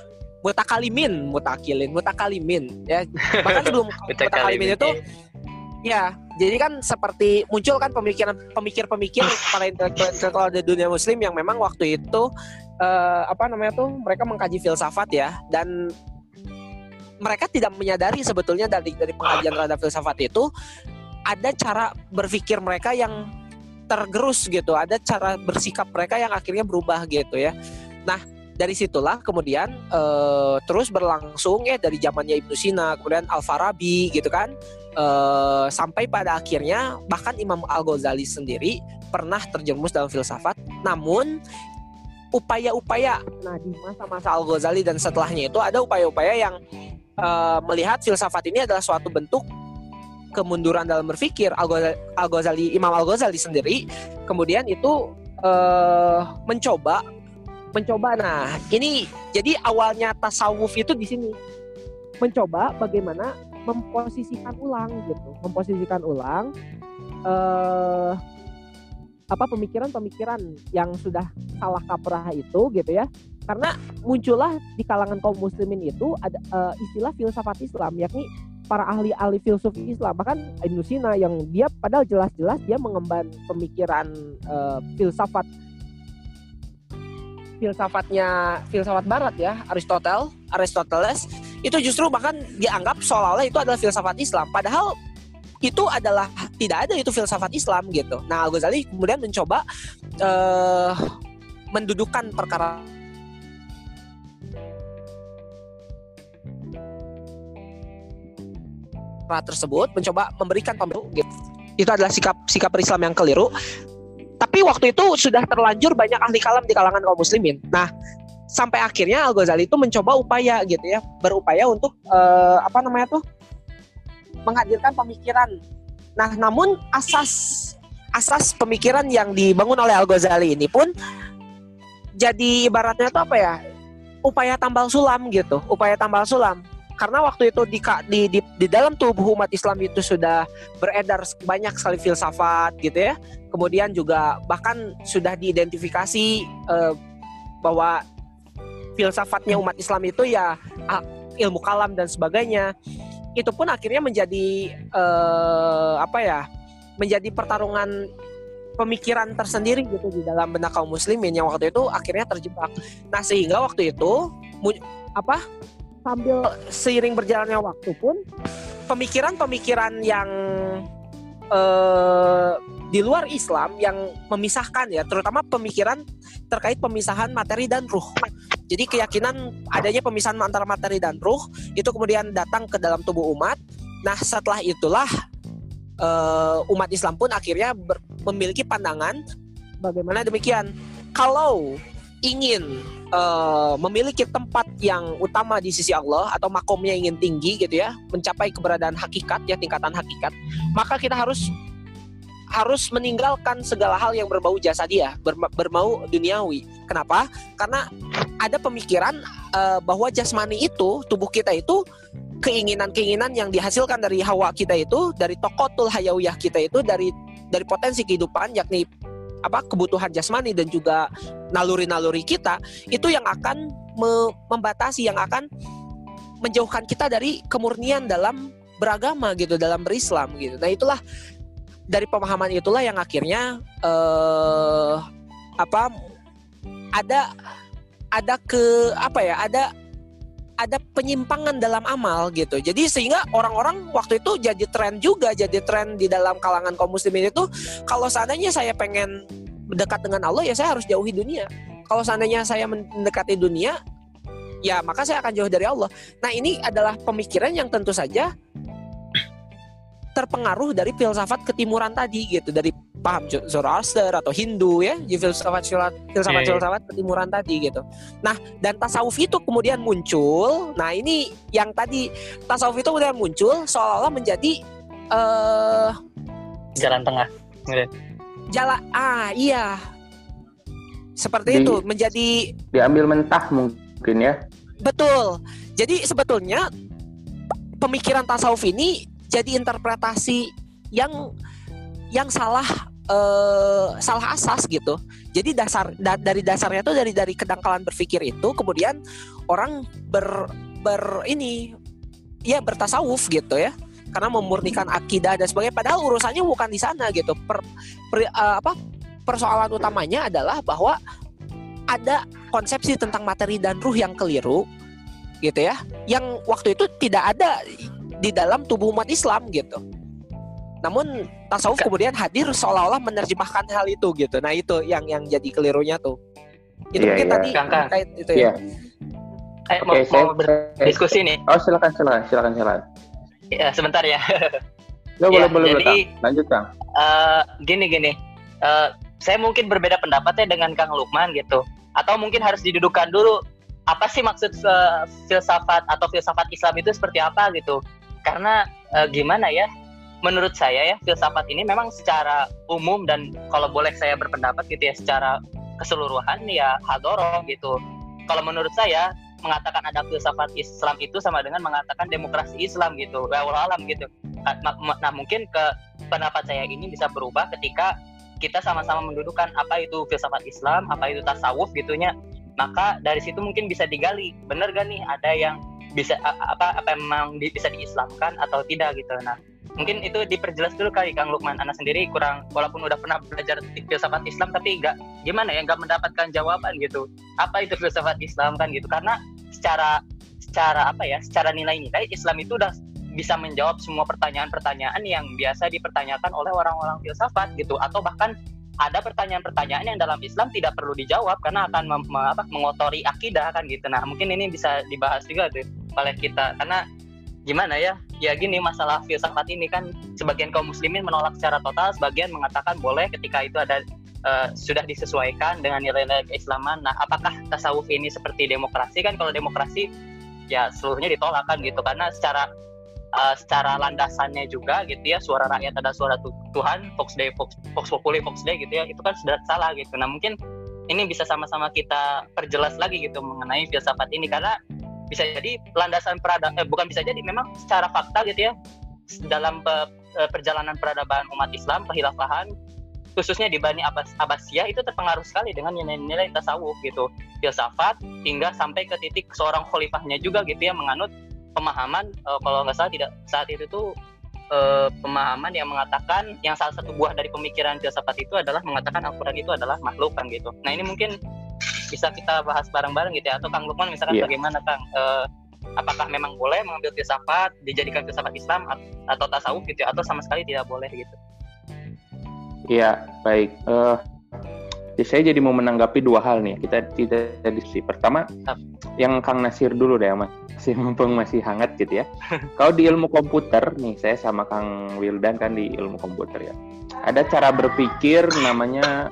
Mutakalimin ya. Bahkan sebelum mutakalimin itu ya, jadi kan seperti muncul kan pemikir-pemikir para intelektual di dunia muslim yang memang waktu itu mereka mengkaji filsafat ya, dan mereka tidak menyadari sebetulnya dari pengajian terhadap filsafat itu ada cara berpikir mereka yang tergerus gitu, ada cara bersikap mereka yang akhirnya berubah gitu ya. Nah, dari situlah kemudian terus berlangsung ya, dari zamannya Ibnu Sina, kemudian Al-Farabi gitu kan, sampai pada akhirnya bahkan Imam Al-Ghazali sendiri pernah terjerumus dalam filsafat. Namun upaya-upaya, di masa-masa Al-Ghazali dan setelahnya itu ada upaya-upaya yang melihat filsafat ini adalah suatu bentuk kemunduran dalam berpikir. Imam Al-Ghazali sendiri kemudian itu mencoba. Nah, ini jadi awalnya tasawuf itu di sini mencoba bagaimana memposisikan ulang pemikiran-pemikiran yang sudah salah kaprah itu gitu ya. Karena muncullah di kalangan kaum muslimin itu ada istilah filsafat Islam, yakni para ahli filsuf Islam. Bahkan Ibnu Sina yang dia padahal jelas-jelas dia mengemban pemikiran filsafat barat ya, Aristoteles itu justru bahkan dianggap seolah-olah itu adalah filsafat Islam, padahal itu adalah tidak ada itu filsafat Islam gitu. Nah, Al-Ghazali kemudian mencoba mendudukan perkara tersebut, mencoba memberikan pembenaran gitu. Itu adalah sikap Islam yang keliru. Tapi waktu itu sudah terlanjur banyak ahli kalam di kalangan kaum muslimin. Nah, sampai akhirnya Al-Ghazali itu mencoba berupaya untuk menghadirkan pemikiran. Nah, namun asas pemikiran yang dibangun oleh Al-Ghazali ini pun jadi ibaratnya itu upaya tambal sulam gitu, Karena waktu itu di dalam tubuh umat Islam itu sudah beredar banyak sekali filsafat gitu ya. Kemudian juga bahkan sudah diidentifikasi bahwa filsafatnya umat Islam itu ya ilmu kalam dan sebagainya. Itu pun akhirnya menjadi menjadi pertarungan pemikiran tersendiri gitu di dalam benak kaum muslimin yang waktu itu akhirnya terjebak. Nah, sehingga waktu itu sambil seiring berjalannya waktu pun pemikiran-pemikiran yang di luar Islam yang memisahkan ya, terutama pemikiran terkait pemisahan materi dan ruh. Jadi keyakinan adanya pemisahan antara materi dan ruh itu kemudian datang ke dalam tubuh umat. Nah, setelah itulah umat Islam pun akhirnya memiliki pandangan bagaimana demikian. Kalau ingin memiliki tempat yang utama di sisi Allah atau makomnya ingin tinggi gitu ya, mencapai keberadaan hakikat ya, tingkatan hakikat, maka kita harus meninggalkan segala hal yang berbau jasadiah, berbau duniawi. Kenapa? Karena ada pemikiran bahwa jasmani itu, tubuh kita itu, keinginan-keinginan yang dihasilkan dari hawa kita itu, dari tokotul hayawiyah kita itu, dari potensi kehidupan, yakni kebutuhan jasmani dan juga naluri-naluri kita, itu yang akan membatasi, yang akan menjauhkan kita dari kemurnian dalam beragama gitu, dalam berislam gitu. Nah, itulah dari pemahaman itulah yang akhirnya ada penyimpangan dalam amal gitu. Jadi sehingga orang-orang waktu itu jadi tren di dalam kalangan kaum muslimin itu, kalau seandainya saya pengen dekat dengan Allah ya saya harus jauhi dunia. Kalau seandainya saya mendekati dunia ya maka saya akan jauh dari Allah. Nah, ini adalah pemikiran yang tentu saja terpengaruh dari filsafat ketimuran tadi gitu, dari paham Zoroaster atau Hindu ya, filsafat ketimuran tadi gitu. Nah, dan tasawuf itu kemudian muncul. Nah, ini yang tadi tasawuf itu kemudian muncul seolah-olah menjadi jalan tengah. Iya. Seperti itu menjadi diambil mentah mungkin ya. Betul. Jadi sebetulnya pemikiran tasawuf ini jadi interpretasi yang salah asas gitu. Jadi dari dasarnya tuh dari kedangkalan berpikir itu kemudian orang bertasawuf gitu ya. Karena memurnikan akidah dan sebagainya, padahal urusannya bukan di sana gitu. Persoalan utamanya adalah bahwa ada konsepsi tentang materi dan ruh yang keliru gitu ya. Yang waktu itu tidak ada di dalam tubuh umat Islam gitu. Namun tasawuf kemudian hadir seolah-olah menerjemahkan hal itu gitu. Nah, itu yang jadi kelirunya tuh. Itu mungkin tadi terkait itu ya. Mau berdiskusi nih. Oh, silakan. Ya, sebentar ya. Boleh. Jadi, lanjut, Kang. Gini. Saya mungkin berbeda pendapatnya dengan Kang Lukman gitu. Atau mungkin harus didudukkan dulu apa sih maksud filsafat atau filsafat Islam itu seperti apa gitu. Karena gimana ya, menurut saya ya filsafat ini memang secara umum dan kalau boleh saya berpendapat gitu ya secara keseluruhan ya hadoroh gitu. Kalau menurut saya mengatakan ada filsafat Islam itu sama dengan mengatakan demokrasi Islam gitu, wallahu alam gitu. Nah, mungkin ke pendapat saya ini bisa berubah ketika kita sama-sama mendudukkan apa itu filsafat Islam, apa itu tasawuf gitunya. Maka dari situ mungkin bisa digali, benar gak nih ada yang bisa apa memang bisa diislamkan atau tidak gitu. Nah, mungkin itu diperjelas dulu kali Kang Lukman. Ana sendiri kurang, walaupun udah pernah belajar filsafat Islam tapi nggak mendapatkan jawaban gitu. Apa itu filsafat Islam kan gitu. Karena secara nilai-nilai Islam itu udah bisa menjawab semua pertanyaan-pertanyaan yang biasa dipertanyakan oleh orang-orang filsafat gitu, atau bahkan ada pertanyaan-pertanyaan yang dalam Islam tidak perlu dijawab karena akan mengotori akidah kan gitu. Nah, mungkin ini bisa dibahas juga tuh oleh kita, karena gimana ya gini, masalah filsafat ini kan sebagian kaum muslimin menolak secara total, sebagian mengatakan boleh ketika itu ada sudah disesuaikan dengan nilai-nilai keislaman. Nah, apakah tasawuf ini seperti demokrasi? Kan kalau demokrasi ya seluruhnya ditolak kan gitu, karena secara landasannya juga gitu ya, suara rakyat adalah suara Tuhan, Vox Populi Vox Dei gitu ya, itu kan sudah salah gitu. Nah, mungkin ini bisa sama-sama kita perjelas lagi gitu mengenai filsafat ini, karena bisa jadi landasan bukan bisa jadi, memang secara fakta gitu ya, dalam perjalanan peradaban umat Islam, kehilafahan, khususnya di Bani Abbasiyah itu terpengaruh sekali dengan nilai-nilai tasawuf gitu, filsafat, hingga sampai ke titik seorang khalifahnya juga gitu ya menganut pemahaman kalau nggak salah tidak saat itu tuh pemahaman yang mengatakan yang salah satu buah dari pemikiran filsafat itu adalah mengatakan Al-Quran itu adalah makhluk kan gitu. Nah ini mungkin bisa kita bahas bareng-bareng gitu ya, atau Kang Lukman misalkan bagaimana Kang, apakah memang boleh mengambil filsafat dijadikan filsafat Islam atau tasawuf gitu ya, atau sama sekali tidak boleh gitu? Iya, baik. Saya jadi mau menanggapi dua hal nih. Kita diskusi. Pertama, yang Kang Nasir dulu deh, mumpung masih hangat gitu ya. Kalau di ilmu komputer nih, saya sama Kang Wildan kan di ilmu komputer ya. Ada cara berpikir namanya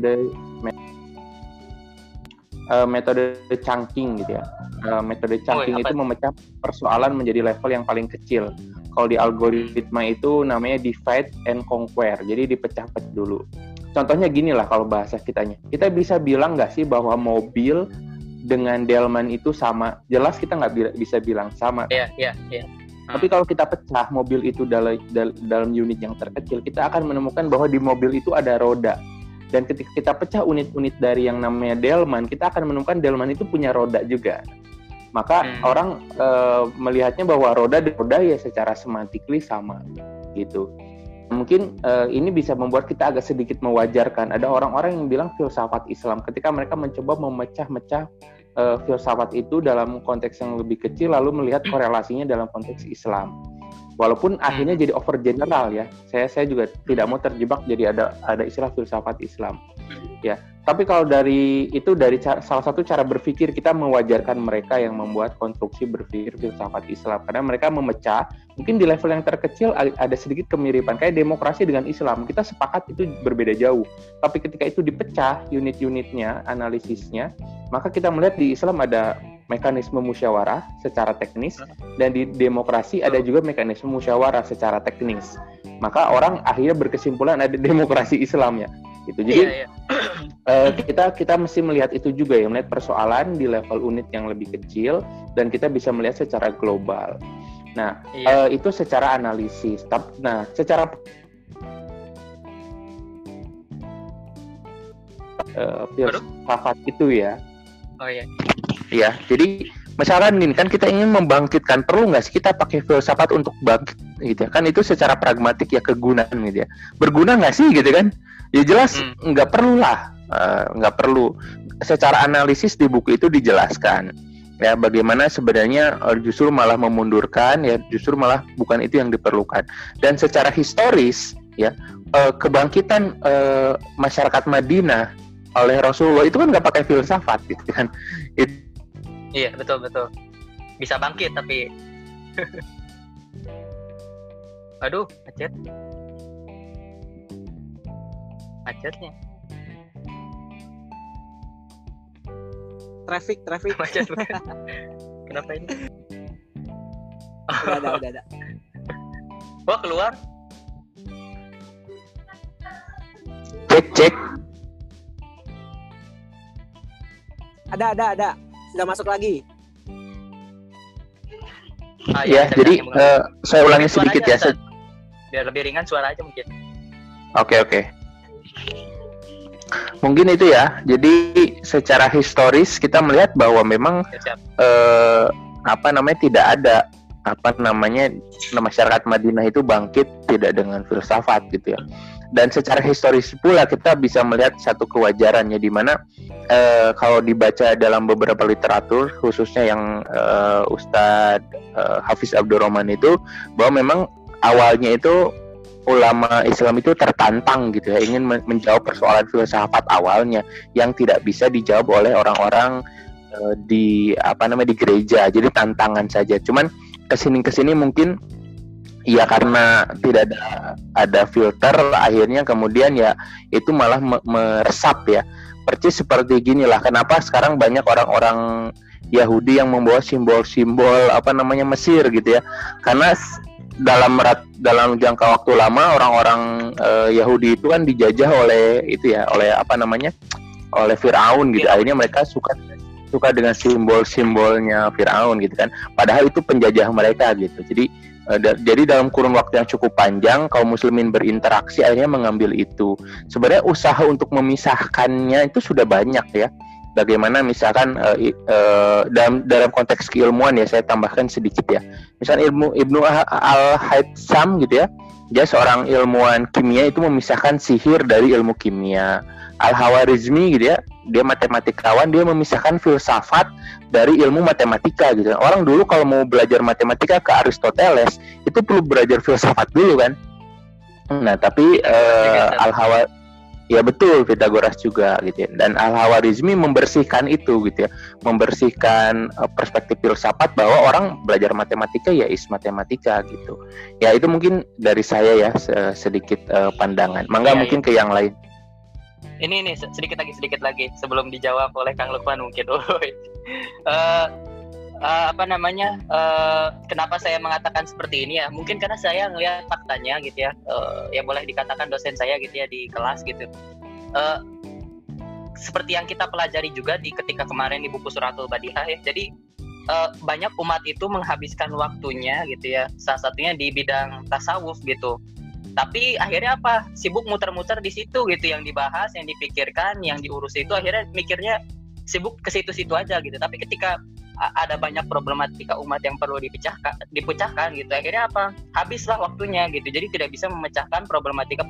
metode chunking gitu ya. Metode chunking itu memecah persoalan menjadi level yang paling kecil. Kalau di algoritma itu namanya divide and conquer. Jadi dipecah-pecah dulu. Contohnya gini lah kalau bahasa kitanya. Kita bisa bilang nggak sih bahwa mobil dengan delman itu sama? Jelas kita nggak bisa bilang sama. Iya. Tapi kalau kita pecah mobil itu dalam unit yang terkecil, kita akan menemukan bahwa di mobil itu ada roda. Dan ketika kita pecah unit-unit dari yang namanya delman, kita akan menemukan delman itu punya roda juga. Maka orang melihatnya bahwa roda ya secara semantikly sama gitu. Mungkin ini bisa membuat kita agak sedikit mewajarkan. Ada orang-orang yang bilang filsafat Islam ketika mereka mencoba memecah-mecah filsafat itu dalam konteks yang lebih kecil lalu melihat korelasinya dalam konteks Islam. Walaupun akhirnya jadi over general ya. Saya juga tidak mau terjebak jadi ada istilah filsafat Islam. Ya. Tapi kalau dari salah satu cara berpikir kita mewajarkan mereka yang membuat konstruksi berpikir filsafat Islam karena mereka memecah. Mungkin di level yang terkecil ada sedikit kemiripan kayak demokrasi dengan Islam. Kita sepakat itu berbeda jauh. Tapi ketika itu dipecah unit-unitnya, analisisnya, maka kita melihat di Islam ada mekanisme musyawarah secara teknis dan di demokrasi ada juga mekanisme musyawarah secara teknis. Maka orang akhirnya berkesimpulan ada demokrasi Islam ya. Gitu. Jadi kita mesti melihat itu juga ya, melihat persoalan di level unit yang lebih kecil dan kita bisa melihat secara global. Nah, itu secara analisis. Nah, secara filsafat itu ya. Oh iya. Ya, jadi misalkan ini kan kita ingin membangkitkan, perlu nggak sih kita pakai filsafat untuk bangkit gitu ya? Kan itu secara pragmatik ya kegunaan gitu ya. Berguna nggak sih gitu kan? Ya jelas nggak perlu lah, nggak perlu. Secara analisis di buku itu dijelaskan ya bagaimana sebenarnya justru malah memundurkan ya, justru malah bukan itu yang diperlukan. Dan secara historis ya kebangkitan masyarakat Madinah oleh Rasulullah itu kan nggak pakai filsafat gitu kan. Iya betul. Bisa bangkit tapi aduh macetnya. Traffic. Macet. Kenapa ini? Udah. Wah keluar. Cek. Ada. Sudah masuk lagi. Ya, jadi saya ulangi sedikit ya. Biar lebih ringan suara aja mungkin. Oke. Mungkin itu ya. Jadi secara historis kita melihat bahwa memang tidak ada masyarakat Madinah itu bangkit tidak dengan filsafat gitu ya. Dan secara historis pula kita bisa melihat satu kewajarannya di mana kalau dibaca dalam beberapa literatur khususnya yang Ustadz Hafiz Abdurrahman itu bahwa memang awalnya itu ulama Islam itu tertantang gitu ya, ingin menjawab persoalan filsafat awalnya yang tidak bisa dijawab oleh orang-orang di gereja. Jadi tantangan saja. Cuman kesini mungkin ya karena tidak ada filter, akhirnya kemudian ya itu malah meresap ya. Persis seperti ginilah kenapa sekarang banyak orang-orang Yahudi yang membawa simbol-simbol Mesir gitu ya. Karena dalam jangka waktu lama orang-orang Yahudi itu kan dijajah oleh oleh Firaun gitu. Akhirnya mereka suka dengan simbol-simbolnya Firaun gitu kan. Padahal itu penjajah mereka gitu. Jadi Jadi dalam kurun waktu yang cukup panjang kaum muslimin berinteraksi akhirnya mengambil itu. Sebenarnya usaha untuk memisahkannya itu sudah banyak ya. Bagaimana misalkan dalam konteks keilmuan ya, saya tambahkan sedikit ya. Misalnya Ibnu Al-Haytham gitu ya. Dia seorang ilmuwan kimia itu memisahkan sihir dari ilmu kimia. Al-Hawarizmi gitu ya, dia matematikawan, dia memisahkan filsafat dari ilmu matematika gitu. Orang dulu kalau mau belajar matematika ke Aristoteles, itu perlu belajar filsafat dulu kan. Nah, tapi ya betul, Pythagoras juga gitu ya. Dan Al-Hawarizmi membersihkan itu gitu ya. Membersihkan perspektif filsafat bahwa orang belajar matematika ya matematika gitu. Ya itu mungkin dari saya ya sedikit pandangan. Mangga mungkin ke yang lain. Ini sedikit lagi sebelum dijawab oleh Kang Lukman mungkin. Kenapa saya mengatakan seperti ini ya? Mungkin karena saya ngelihat faktanya gitu ya. Ya boleh dikatakan dosen saya gitu ya di kelas gitu. Seperti yang kita pelajari juga ketika kemarin di buku Suratul Badihah ya. Jadi banyak umat itu menghabiskan waktunya gitu ya. Salah satunya di bidang tasawuf gitu. Tapi akhirnya apa? Sibuk muter-muter di situ gitu, yang dibahas, yang dipikirkan, yang diurus itu akhirnya mikirnya sibuk ke situ-situ aja gitu. Tapi ketika ada banyak problematika umat yang perlu dipecahkan gitu, akhirnya apa? Habislah waktunya gitu. Jadi tidak bisa memecahkan problematika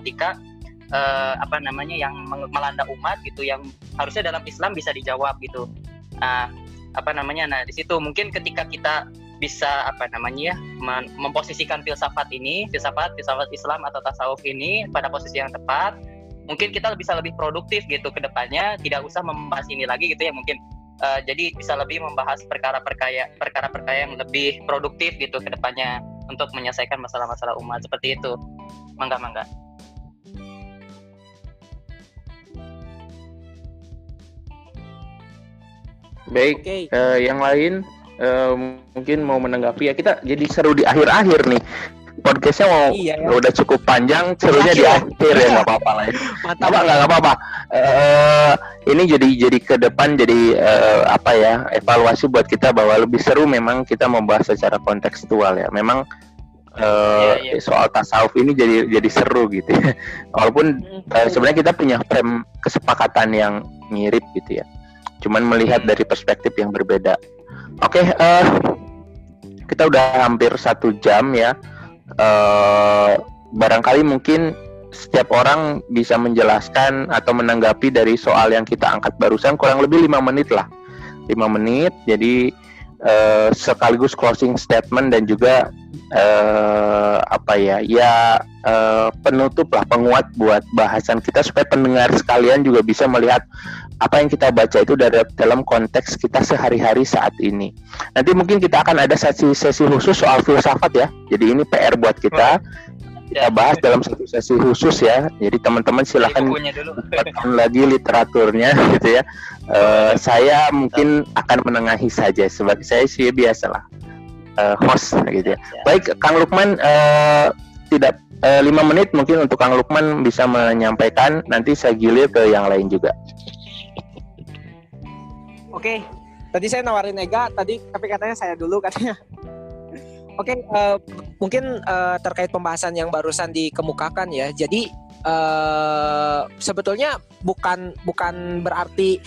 yang melanda umat gitu, yang harusnya dalam Islam bisa dijawab gitu. Nah, di situ mungkin ketika kita bisa memposisikan filsafat Islam atau tasawuf ini pada posisi yang tepat, mungkin kita bisa lebih produktif gitu ke depannya, tidak usah membahas ini lagi gitu ya mungkin. Jadi bisa lebih membahas perkara-perkara yang lebih produktif gitu ke depannya untuk menyelesaikan masalah-masalah umat seperti itu. Mangga. Baik, yang lain mungkin mau menanggapi ya. Kita jadi seru di akhir-akhir nih. Podcastnya udah cukup panjang, serunya di akhir ya, nggak apa-apa lah. Nggak apa-apa. Ini jadi ke depan jadi evaluasi buat kita bahwa lebih seru memang kita membahas secara kontekstual ya. Memang soal tasawuf ini jadi seru gitu ya. Walaupun sebenarnya kita punya frame kesepakatan yang mirip gitu ya. Cuman melihat dari perspektif yang berbeda. Oke, kita udah hampir 1 jam ya. Barangkali mungkin setiap orang bisa menjelaskan atau menanggapi dari soal yang kita angkat barusan kurang lebih 5 menit lah. 5 menit, jadi sekaligus closing statement dan juga penutup lah, penguat buat bahasan kita supaya pendengar sekalian juga bisa melihat apa yang kita baca itu dalam konteks kita sehari-hari saat ini. Nanti mungkin kita akan ada sesi khusus soal filsafat ya. Jadi ini PR buat kita. Kita bahas dalam satu sesi khusus ya. Jadi teman-teman silakan dapatkan lagi literaturnya gitu ya. Saya mungkin akan menengahi saja. Sebagai saya sih biasalah host gitu ya. Baik, Kang Lukman, tidak 5 menit mungkin untuk Kang Lukman bisa menyampaikan. Nanti saya gilir ke yang lain juga. Oke, tadi saya nawarin Ega tadi, tapi katanya saya dulu katanya. Oke, mungkin terkait pembahasan yang barusan dikemukakan ya. Jadi sebetulnya bukan berarti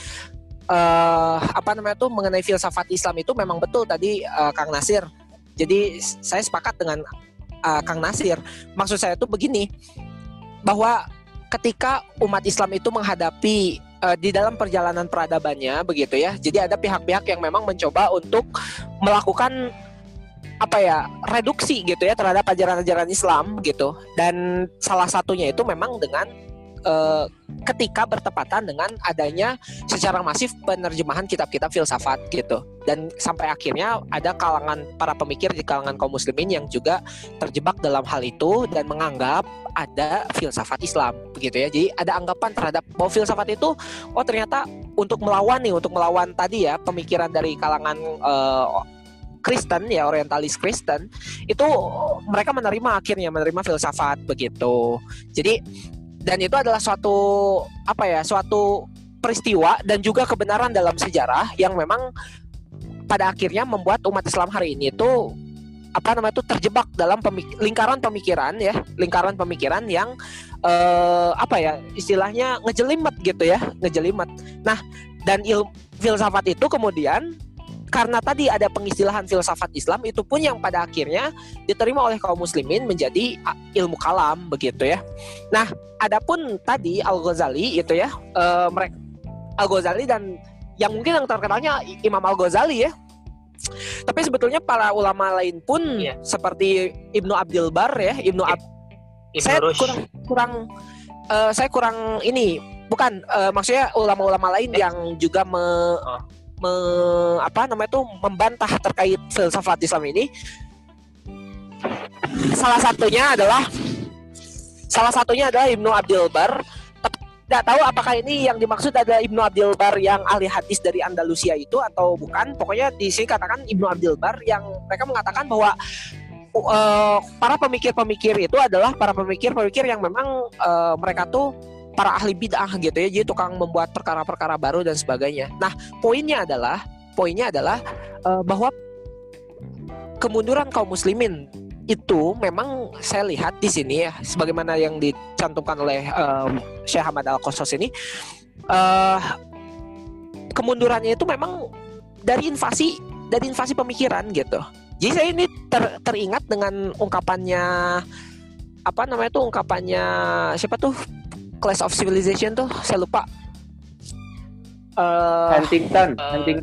mengenai filsafat Islam itu memang betul tadi Kang Nasir. Jadi saya sepakat dengan Kang Nasir. Maksud saya itu begini, bahwa ketika umat Islam itu menghadapi di dalam perjalanan peradabannya begitu ya. Jadi ada pihak-pihak yang memang mencoba untuk melakukan reduksi gitu ya terhadap ajaran-ajaran Islam gitu. Dan salah satunya itu memang dengan ketika bertepatan dengan adanya secara masif penerjemahan kitab-kitab filsafat gitu. Dan sampai akhirnya ada kalangan para pemikir di kalangan kaum muslimin yang juga terjebak dalam hal itu dan menganggap ada filsafat Islam begitu ya. Jadi ada anggapan terhadap bahwa filsafat itu ternyata untuk melawan tadi ya pemikiran dari kalangan Kristen ya, orientalis Kristen itu mereka menerima filsafat begitu. Jadi dan itu adalah suatu peristiwa dan juga kebenaran dalam sejarah yang memang pada akhirnya membuat umat Islam hari ini itu terjebak dalam lingkaran pemikiran yang istilahnya ngejelimet gitu ya, ngejelimet. Nah, dan filsafat itu kemudian karena tadi ada pengistilahan filsafat Islam, itu pun yang pada akhirnya diterima oleh kaum muslimin menjadi ilmu kalam begitu ya. Nah, adapun tadi Al-Ghazali itu ya, Al-Ghazali dan yang mungkin yang terkenalnya Imam Al-Ghazali ya. Tapi sebetulnya para ulama lain pun seperti Ibnu Abdul Bar ya, maksudnya ulama-ulama lain yang juga membantah terkait filsafat Islam ini. Salah satunya adalah Ibnu Abdul Bar. Tidak tahu apakah ini yang dimaksud adalah Ibnu Abdul Bar yang ahli hadis dari Andalusia itu atau bukan. Pokoknya di sini katakan Ibnu Abdul Bar yang mereka mengatakan bahwa para pemikir-pemikir itu adalah para pemikir-pemikir yang memang mereka tuh para ahli bid'ah gitu ya, jadi tukang membuat perkara-perkara baru dan sebagainya. Nah, poinnya adalah bahwa kemunduran kaum muslimin itu memang saya lihat di sini ya, sebagaimana yang dicantumkan oleh Syekh Ahmad Al-Qasas ini, kemundurannya itu memang dari invasi pemikiran gitu. Jadi saya ini teringat dengan ungkapannya siapa tuh, Clash of Civilization tuh, saya lupa. Huntington.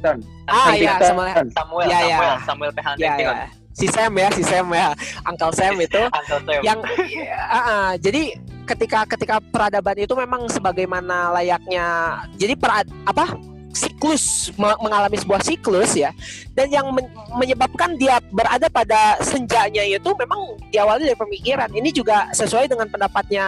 Samuel P. Huntington. Si Sam ya, Uncle Sam itu yang jadi ketika peradaban itu memang sebagaimana layaknya, jadi siklus, mengalami sebuah siklus ya, dan yang menyebabkan dia berada pada senjanya itu memang diawali dari pemikiran. Ini juga sesuai dengan pendapatnya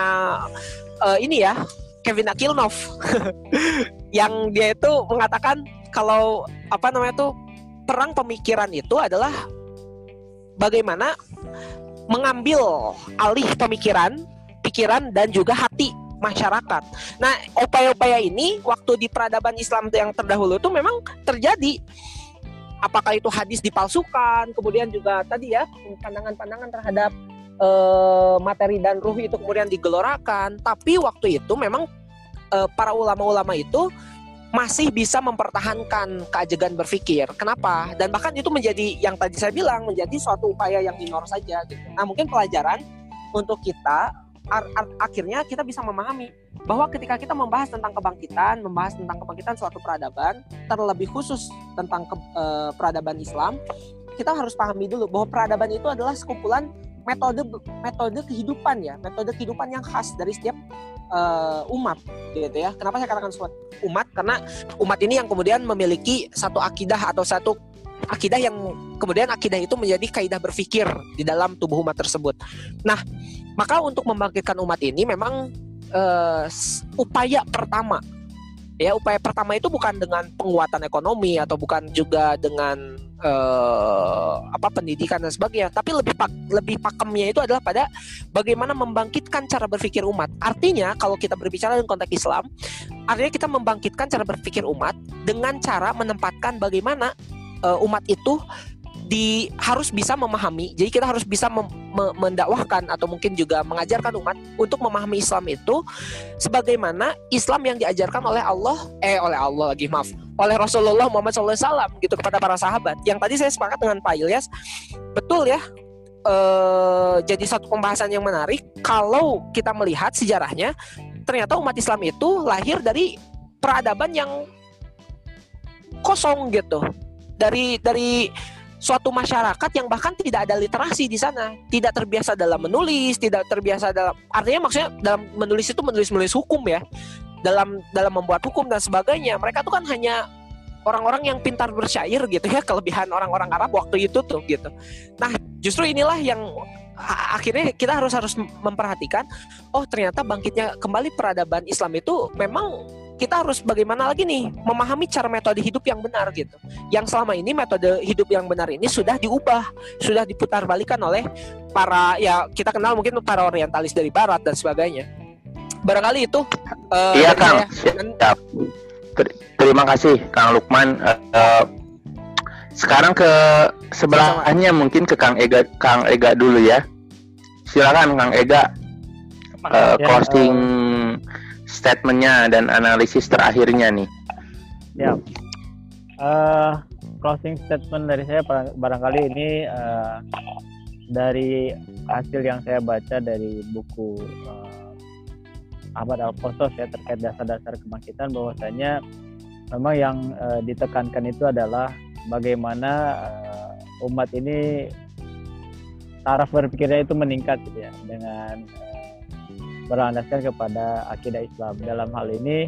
Kevin Akilnov yang dia itu mengatakan kalau perang pemikiran itu adalah bagaimana mengambil alih pikiran dan juga hati masyarakat. Nah, upaya-upaya ini waktu di peradaban Islam yang terdahulu itu memang terjadi. Apakah itu hadis dipalsukan, kemudian juga tadi ya pandangan-pandangan terhadap materi dan ruh itu kemudian digelorakan. Tapi waktu itu memang para ulama-ulama itu masih bisa mempertahankan keajegan berpikir. Kenapa? Dan bahkan itu menjadi yang tadi saya bilang, menjadi suatu upaya yang minor saja gitu. Nah, mungkin pelajaran untuk kita akhirnya kita bisa memahami bahwa ketika kita membahas tentang kebangkitan suatu peradaban, terlebih khusus tentang peradaban Islam, kita harus pahami dulu bahwa peradaban itu adalah sekumpulan metode kehidupan ya, metode kehidupan yang khas dari setiap umat gitu ya. Kenapa saya katakan suatu umat? Karena umat ini yang kemudian memiliki satu akidah atau satu akidah yang kemudian akidah itu menjadi kaidah berpikir di dalam tubuh umat tersebut. Nah, maka untuk membangkitkan umat ini memang upaya pertama itu bukan dengan penguatan ekonomi atau bukan juga dengan pendidikan dan sebagainya, tapi lebih pakemnya itu adalah pada bagaimana membangkitkan cara berpikir umat. Artinya kalau kita berbicara dalam konteks Islam, artinya kita membangkitkan cara berpikir umat dengan cara menempatkan bagaimana umat itu harus bisa memahami. Jadi kita harus bisa mendakwahkan atau mungkin juga mengajarkan umat untuk memahami Islam itu sebagaimana Islam yang diajarkan oleh oleh Rasulullah Muhammad SAW gitu kepada para sahabat. Yang tadi saya sepakat dengan Pak Ilyas, betul ya. Jadi satu pembahasan yang menarik kalau kita melihat sejarahnya, ternyata umat Islam itu lahir dari peradaban yang kosong gitu, dari suatu masyarakat yang bahkan tidak ada literasi di sana, tidak terbiasa dalam menulis, tidak terbiasa dalam, artinya maksudnya dalam menulis itu menulis hukum ya, dalam membuat hukum dan sebagainya. Mereka tuh kan hanya orang-orang yang pintar bersyair gitu ya, kelebihan orang-orang Arab waktu itu tuh gitu. Nah, justru inilah yang akhirnya kita harus memperhatikan, oh ternyata bangkitnya kembali peradaban Islam itu memang kita harus bagaimana lagi nih memahami cara metode hidup yang benar gitu. Yang selama ini metode hidup yang benar ini sudah diubah, sudah diputarbalikan oleh para, ya kita kenal mungkin para orientalis dari barat dan sebagainya. Barangkali itu iya Kang. Terima kasih Kang Lukman. Sekarang ke sebelahnya mungkin ke Kang Ega dulu ya. Silakan Kang Ega, closing statementnya dan analisis terakhirnya nih. Ya, closing statement dari saya barangkali ini dari hasil yang saya baca dari buku Ahmad Al-Qurtos ya terkait dasar-dasar kebangkitan, bahwasanya memang yang ditekankan itu adalah bagaimana umat ini taraf berpikirnya itu meningkat gitu ya, dengan berlandaskan kepada akidah Islam. Dalam hal ini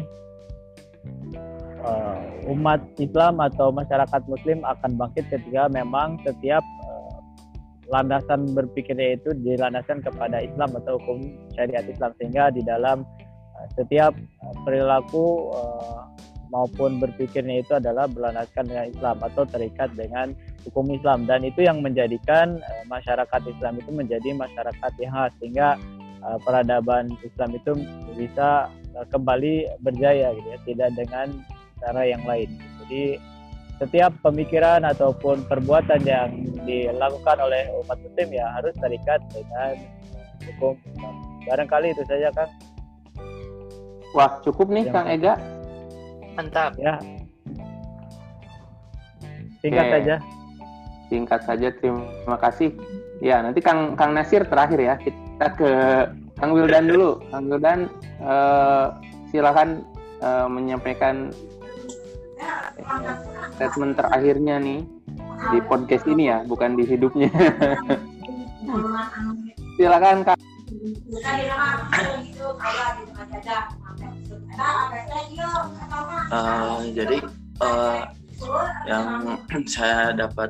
umat Islam atau masyarakat Muslim akan bangkit ketika memang setiap landasan berpikirnya itu dilandaskan kepada Islam atau hukum syariat Islam, sehingga di dalam setiap perilaku maupun berpikirnya itu adalah berlandaskan dengan Islam atau terikat dengan hukum Islam, dan itu yang menjadikan masyarakat Islam itu menjadi masyarakat yang khas, sehingga peradaban Islam itu bisa kembali berjaya gitu ya, tidak dengan cara yang lain. Jadi setiap pemikiran ataupun perbuatan yang dilakukan oleh umat Muslim ya harus terikat dengan hukum Islam. Barangkali itu saja, Kang. Wah, cukup nih Kang Ega. Mantap. Ya. Singkat saja. Singkat saja, terima kasih. Ya, nanti Kang Nasir terakhir ya. Kita ke Kang Wildan dulu. Kang Wildan, silakan menyampaikan statement terakhirnya nih di podcast ini ya, bukan di hidupnya. Silakan Kang. Jadi yang saya dapat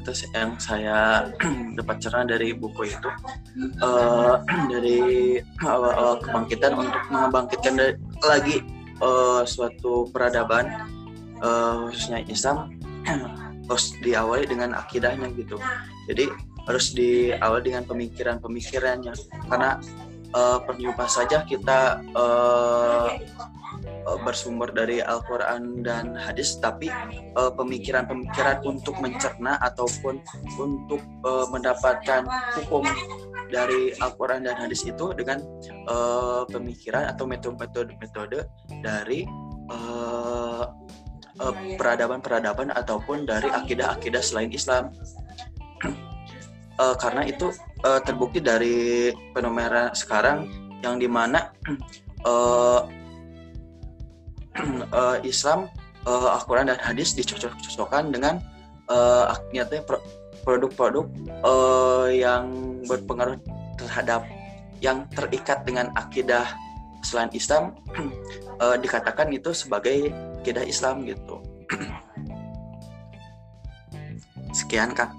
cerna dari buku itu, dari awal kebangkitan untuk membangkitkan lagi suatu peradaban, khususnya Islam, harus diawali dengan akidahnya gitu. Jadi harus diawali dengan pemikiran-pemikirannya, karena percuma saja kita bersumber dari Al-Quran dan hadis, tapi pemikiran-pemikiran untuk mencerna ataupun untuk mendapatkan hukum dari Al-Quran dan hadis itu dengan pemikiran atau metode-metode dari peradaban-peradaban ataupun dari akidah-akidah selain Islam. Karena itu terbukti dari fenomena sekarang yang dimana Islam, Al-Quran dan hadis dicocok-cocokkan dengan produk-produk yang berpengaruh terhadap yang terikat dengan akidah selain Islam, dikatakan itu sebagai akidah Islam gitu. Sekian, Kang.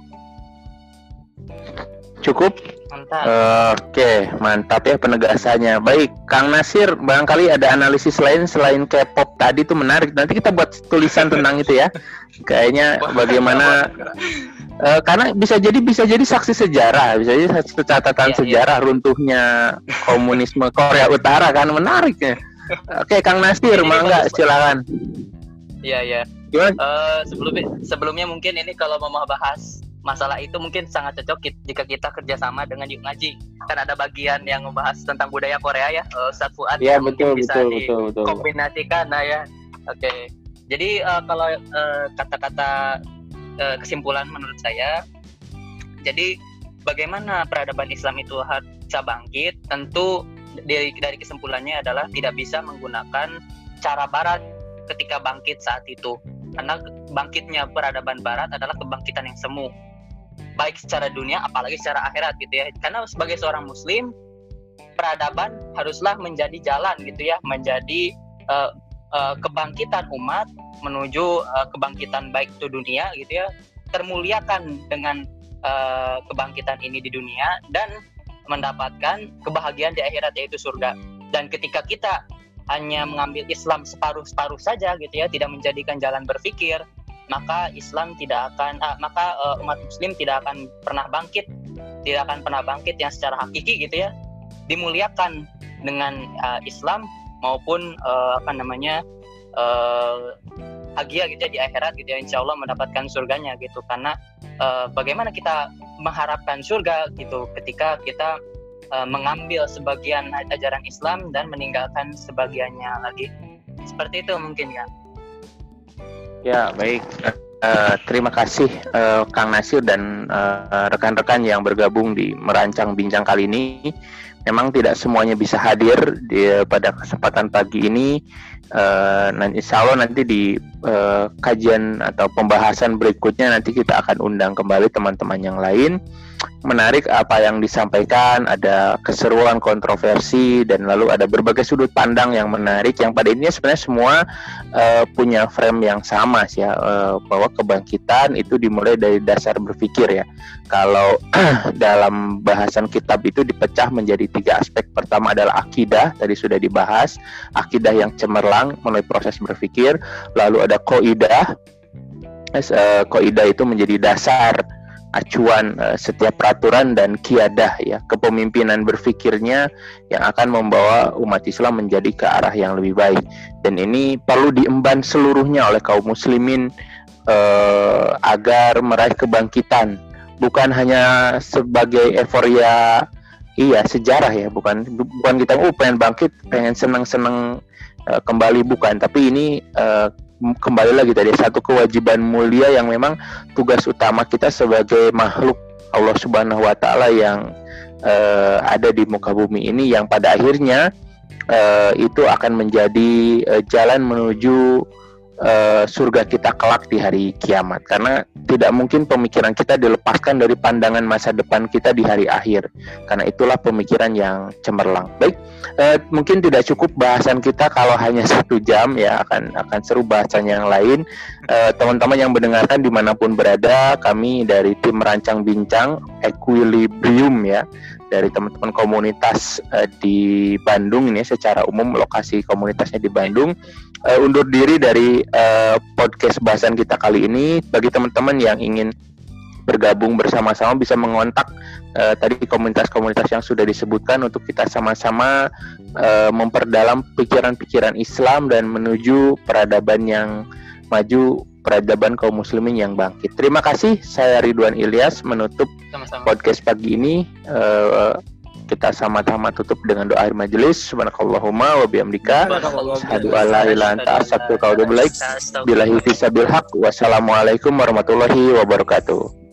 Cukup? Mantap. Oke, mantap ya penegasannya. Baik, Kang Nasir, barangkali ada analisis lain selain K-pop tadi itu menarik. Nanti kita buat tulisan tentang itu ya. Kayaknya bagaimana karena bisa jadi saksi sejarah, bisa jadi catatan sejarah runtuhnya komunisme Korea Utara, kan menariknya. Oke, Kang Nasir, mangga silakan. Iya. Sebelumnya mungkin ini kalau mau bahas masalah itu mungkin sangat cocok jika kita kerjasama dengan Yuk Ngaji. Kan ada bagian yang membahas tentang budaya Korea ya, Ustadz Fuad. Iya, betul. Dikombinasikan, nah ya. Oke. Jadi kalau kata-kata kesimpulan menurut saya, jadi bagaimana peradaban Islam itu bisa bangkit? Tentu dari kesimpulannya adalah tidak bisa menggunakan cara Barat ketika bangkit saat itu, karena bangkitnya peradaban Barat adalah kebangkitan yang semu, baik secara dunia apalagi secara akhirat gitu ya. Karena sebagai seorang Muslim, peradaban haruslah menjadi jalan gitu ya, menjadi kebangkitan umat menuju kebangkitan baik itu dunia gitu ya, termuliakan dengan kebangkitan ini di dunia dan mendapatkan kebahagiaan di akhirat, yaitu surga. Dan ketika kita hanya mengambil Islam separuh-separuh saja gitu ya, tidak menjadikan jalan berpikir, maka Islam tidak akan umat Muslim tidak akan pernah bangkit yang secara hakiki gitu ya, dimuliakan dengan Islam maupun bahagia gitu ya di akhirat gitu ya, insya Allah mendapatkan surganya gitu. Karena bagaimana kita mengharapkan surga gitu ketika kita mengambil sebagian ajaran Islam dan meninggalkan sebagiannya lagi. Seperti itu mungkin ya. Ya, baik. Terima kasih Kang Nasir dan rekan-rekan yang bergabung di merancang bincang kali ini. Memang tidak semuanya bisa hadir pada kesempatan pagi ini. Insya Allah nanti di kajian atau pembahasan berikutnya nanti kita akan undang kembali teman-teman yang lain. Menarik apa yang disampaikan, ada keseruan, kontroversi, dan lalu ada berbagai sudut pandang yang menarik yang pada intinya sebenarnya semua punya frame yang sama sih ya, bahwa kebangkitan itu dimulai dari dasar berpikir ya. Kalau dalam bahasan kitab itu dipecah menjadi 3 aspek. Pertama adalah akidah, tadi sudah dibahas, akidah yang cemerlang melalui proses berpikir. Lalu ada qaidah. Qaidah itu menjadi dasar acuan setiap peraturan, dan qiyadah ya, kepemimpinan berfikirnya yang akan membawa umat Islam menjadi ke arah yang lebih baik. Dan ini perlu diemban seluruhnya oleh kaum muslimin agar meraih kebangkitan, bukan hanya sebagai euforia sejarah ya, bukan kita pengen bangkit, pengen senang-senang kembali, bukan, tapi ini kembali lagi tadi satu kewajiban mulia yang memang tugas utama kita sebagai makhluk Allah Subhanahu wa Ta'ala yang ada di muka bumi ini, yang pada akhirnya itu akan menjadi jalan menuju surga kita kelak di hari kiamat. Karena tidak mungkin pemikiran kita dilepaskan dari pandangan masa depan kita di hari akhir, karena itulah pemikiran yang cemerlang. Baik, mungkin tidak cukup bahasan kita kalau hanya 1 jam ya, akan seru bahasan yang lain. Teman-teman yang mendengarkan dimanapun berada, kami dari tim merancang bincang Equilibrium ya, dari teman-teman komunitas di Bandung ini, secara umum lokasi komunitasnya di Bandung, undur diri dari podcast bahasan kita kali ini. Bagi teman-teman yang ingin bergabung bersama-sama bisa mengontak tadi komunitas-komunitas yang sudah disebutkan untuk kita sama-sama memperdalam pikiran-pikiran Islam dan menuju peradaban yang maju, peradaban kaum muslimin yang bangkit. Terima kasih, saya Ridwan Ilyas menutup podcast pagi ini. Kita sama-sama tutup dengan doa akhir majelis. Subhanakallahumma wa bihamdika asyhadu an la ilaha illa anta astaghfiruka wa atubu ilaik. Billahi fisabilil haq. Wassalamualaikum warahmatullahi wabarakatuh.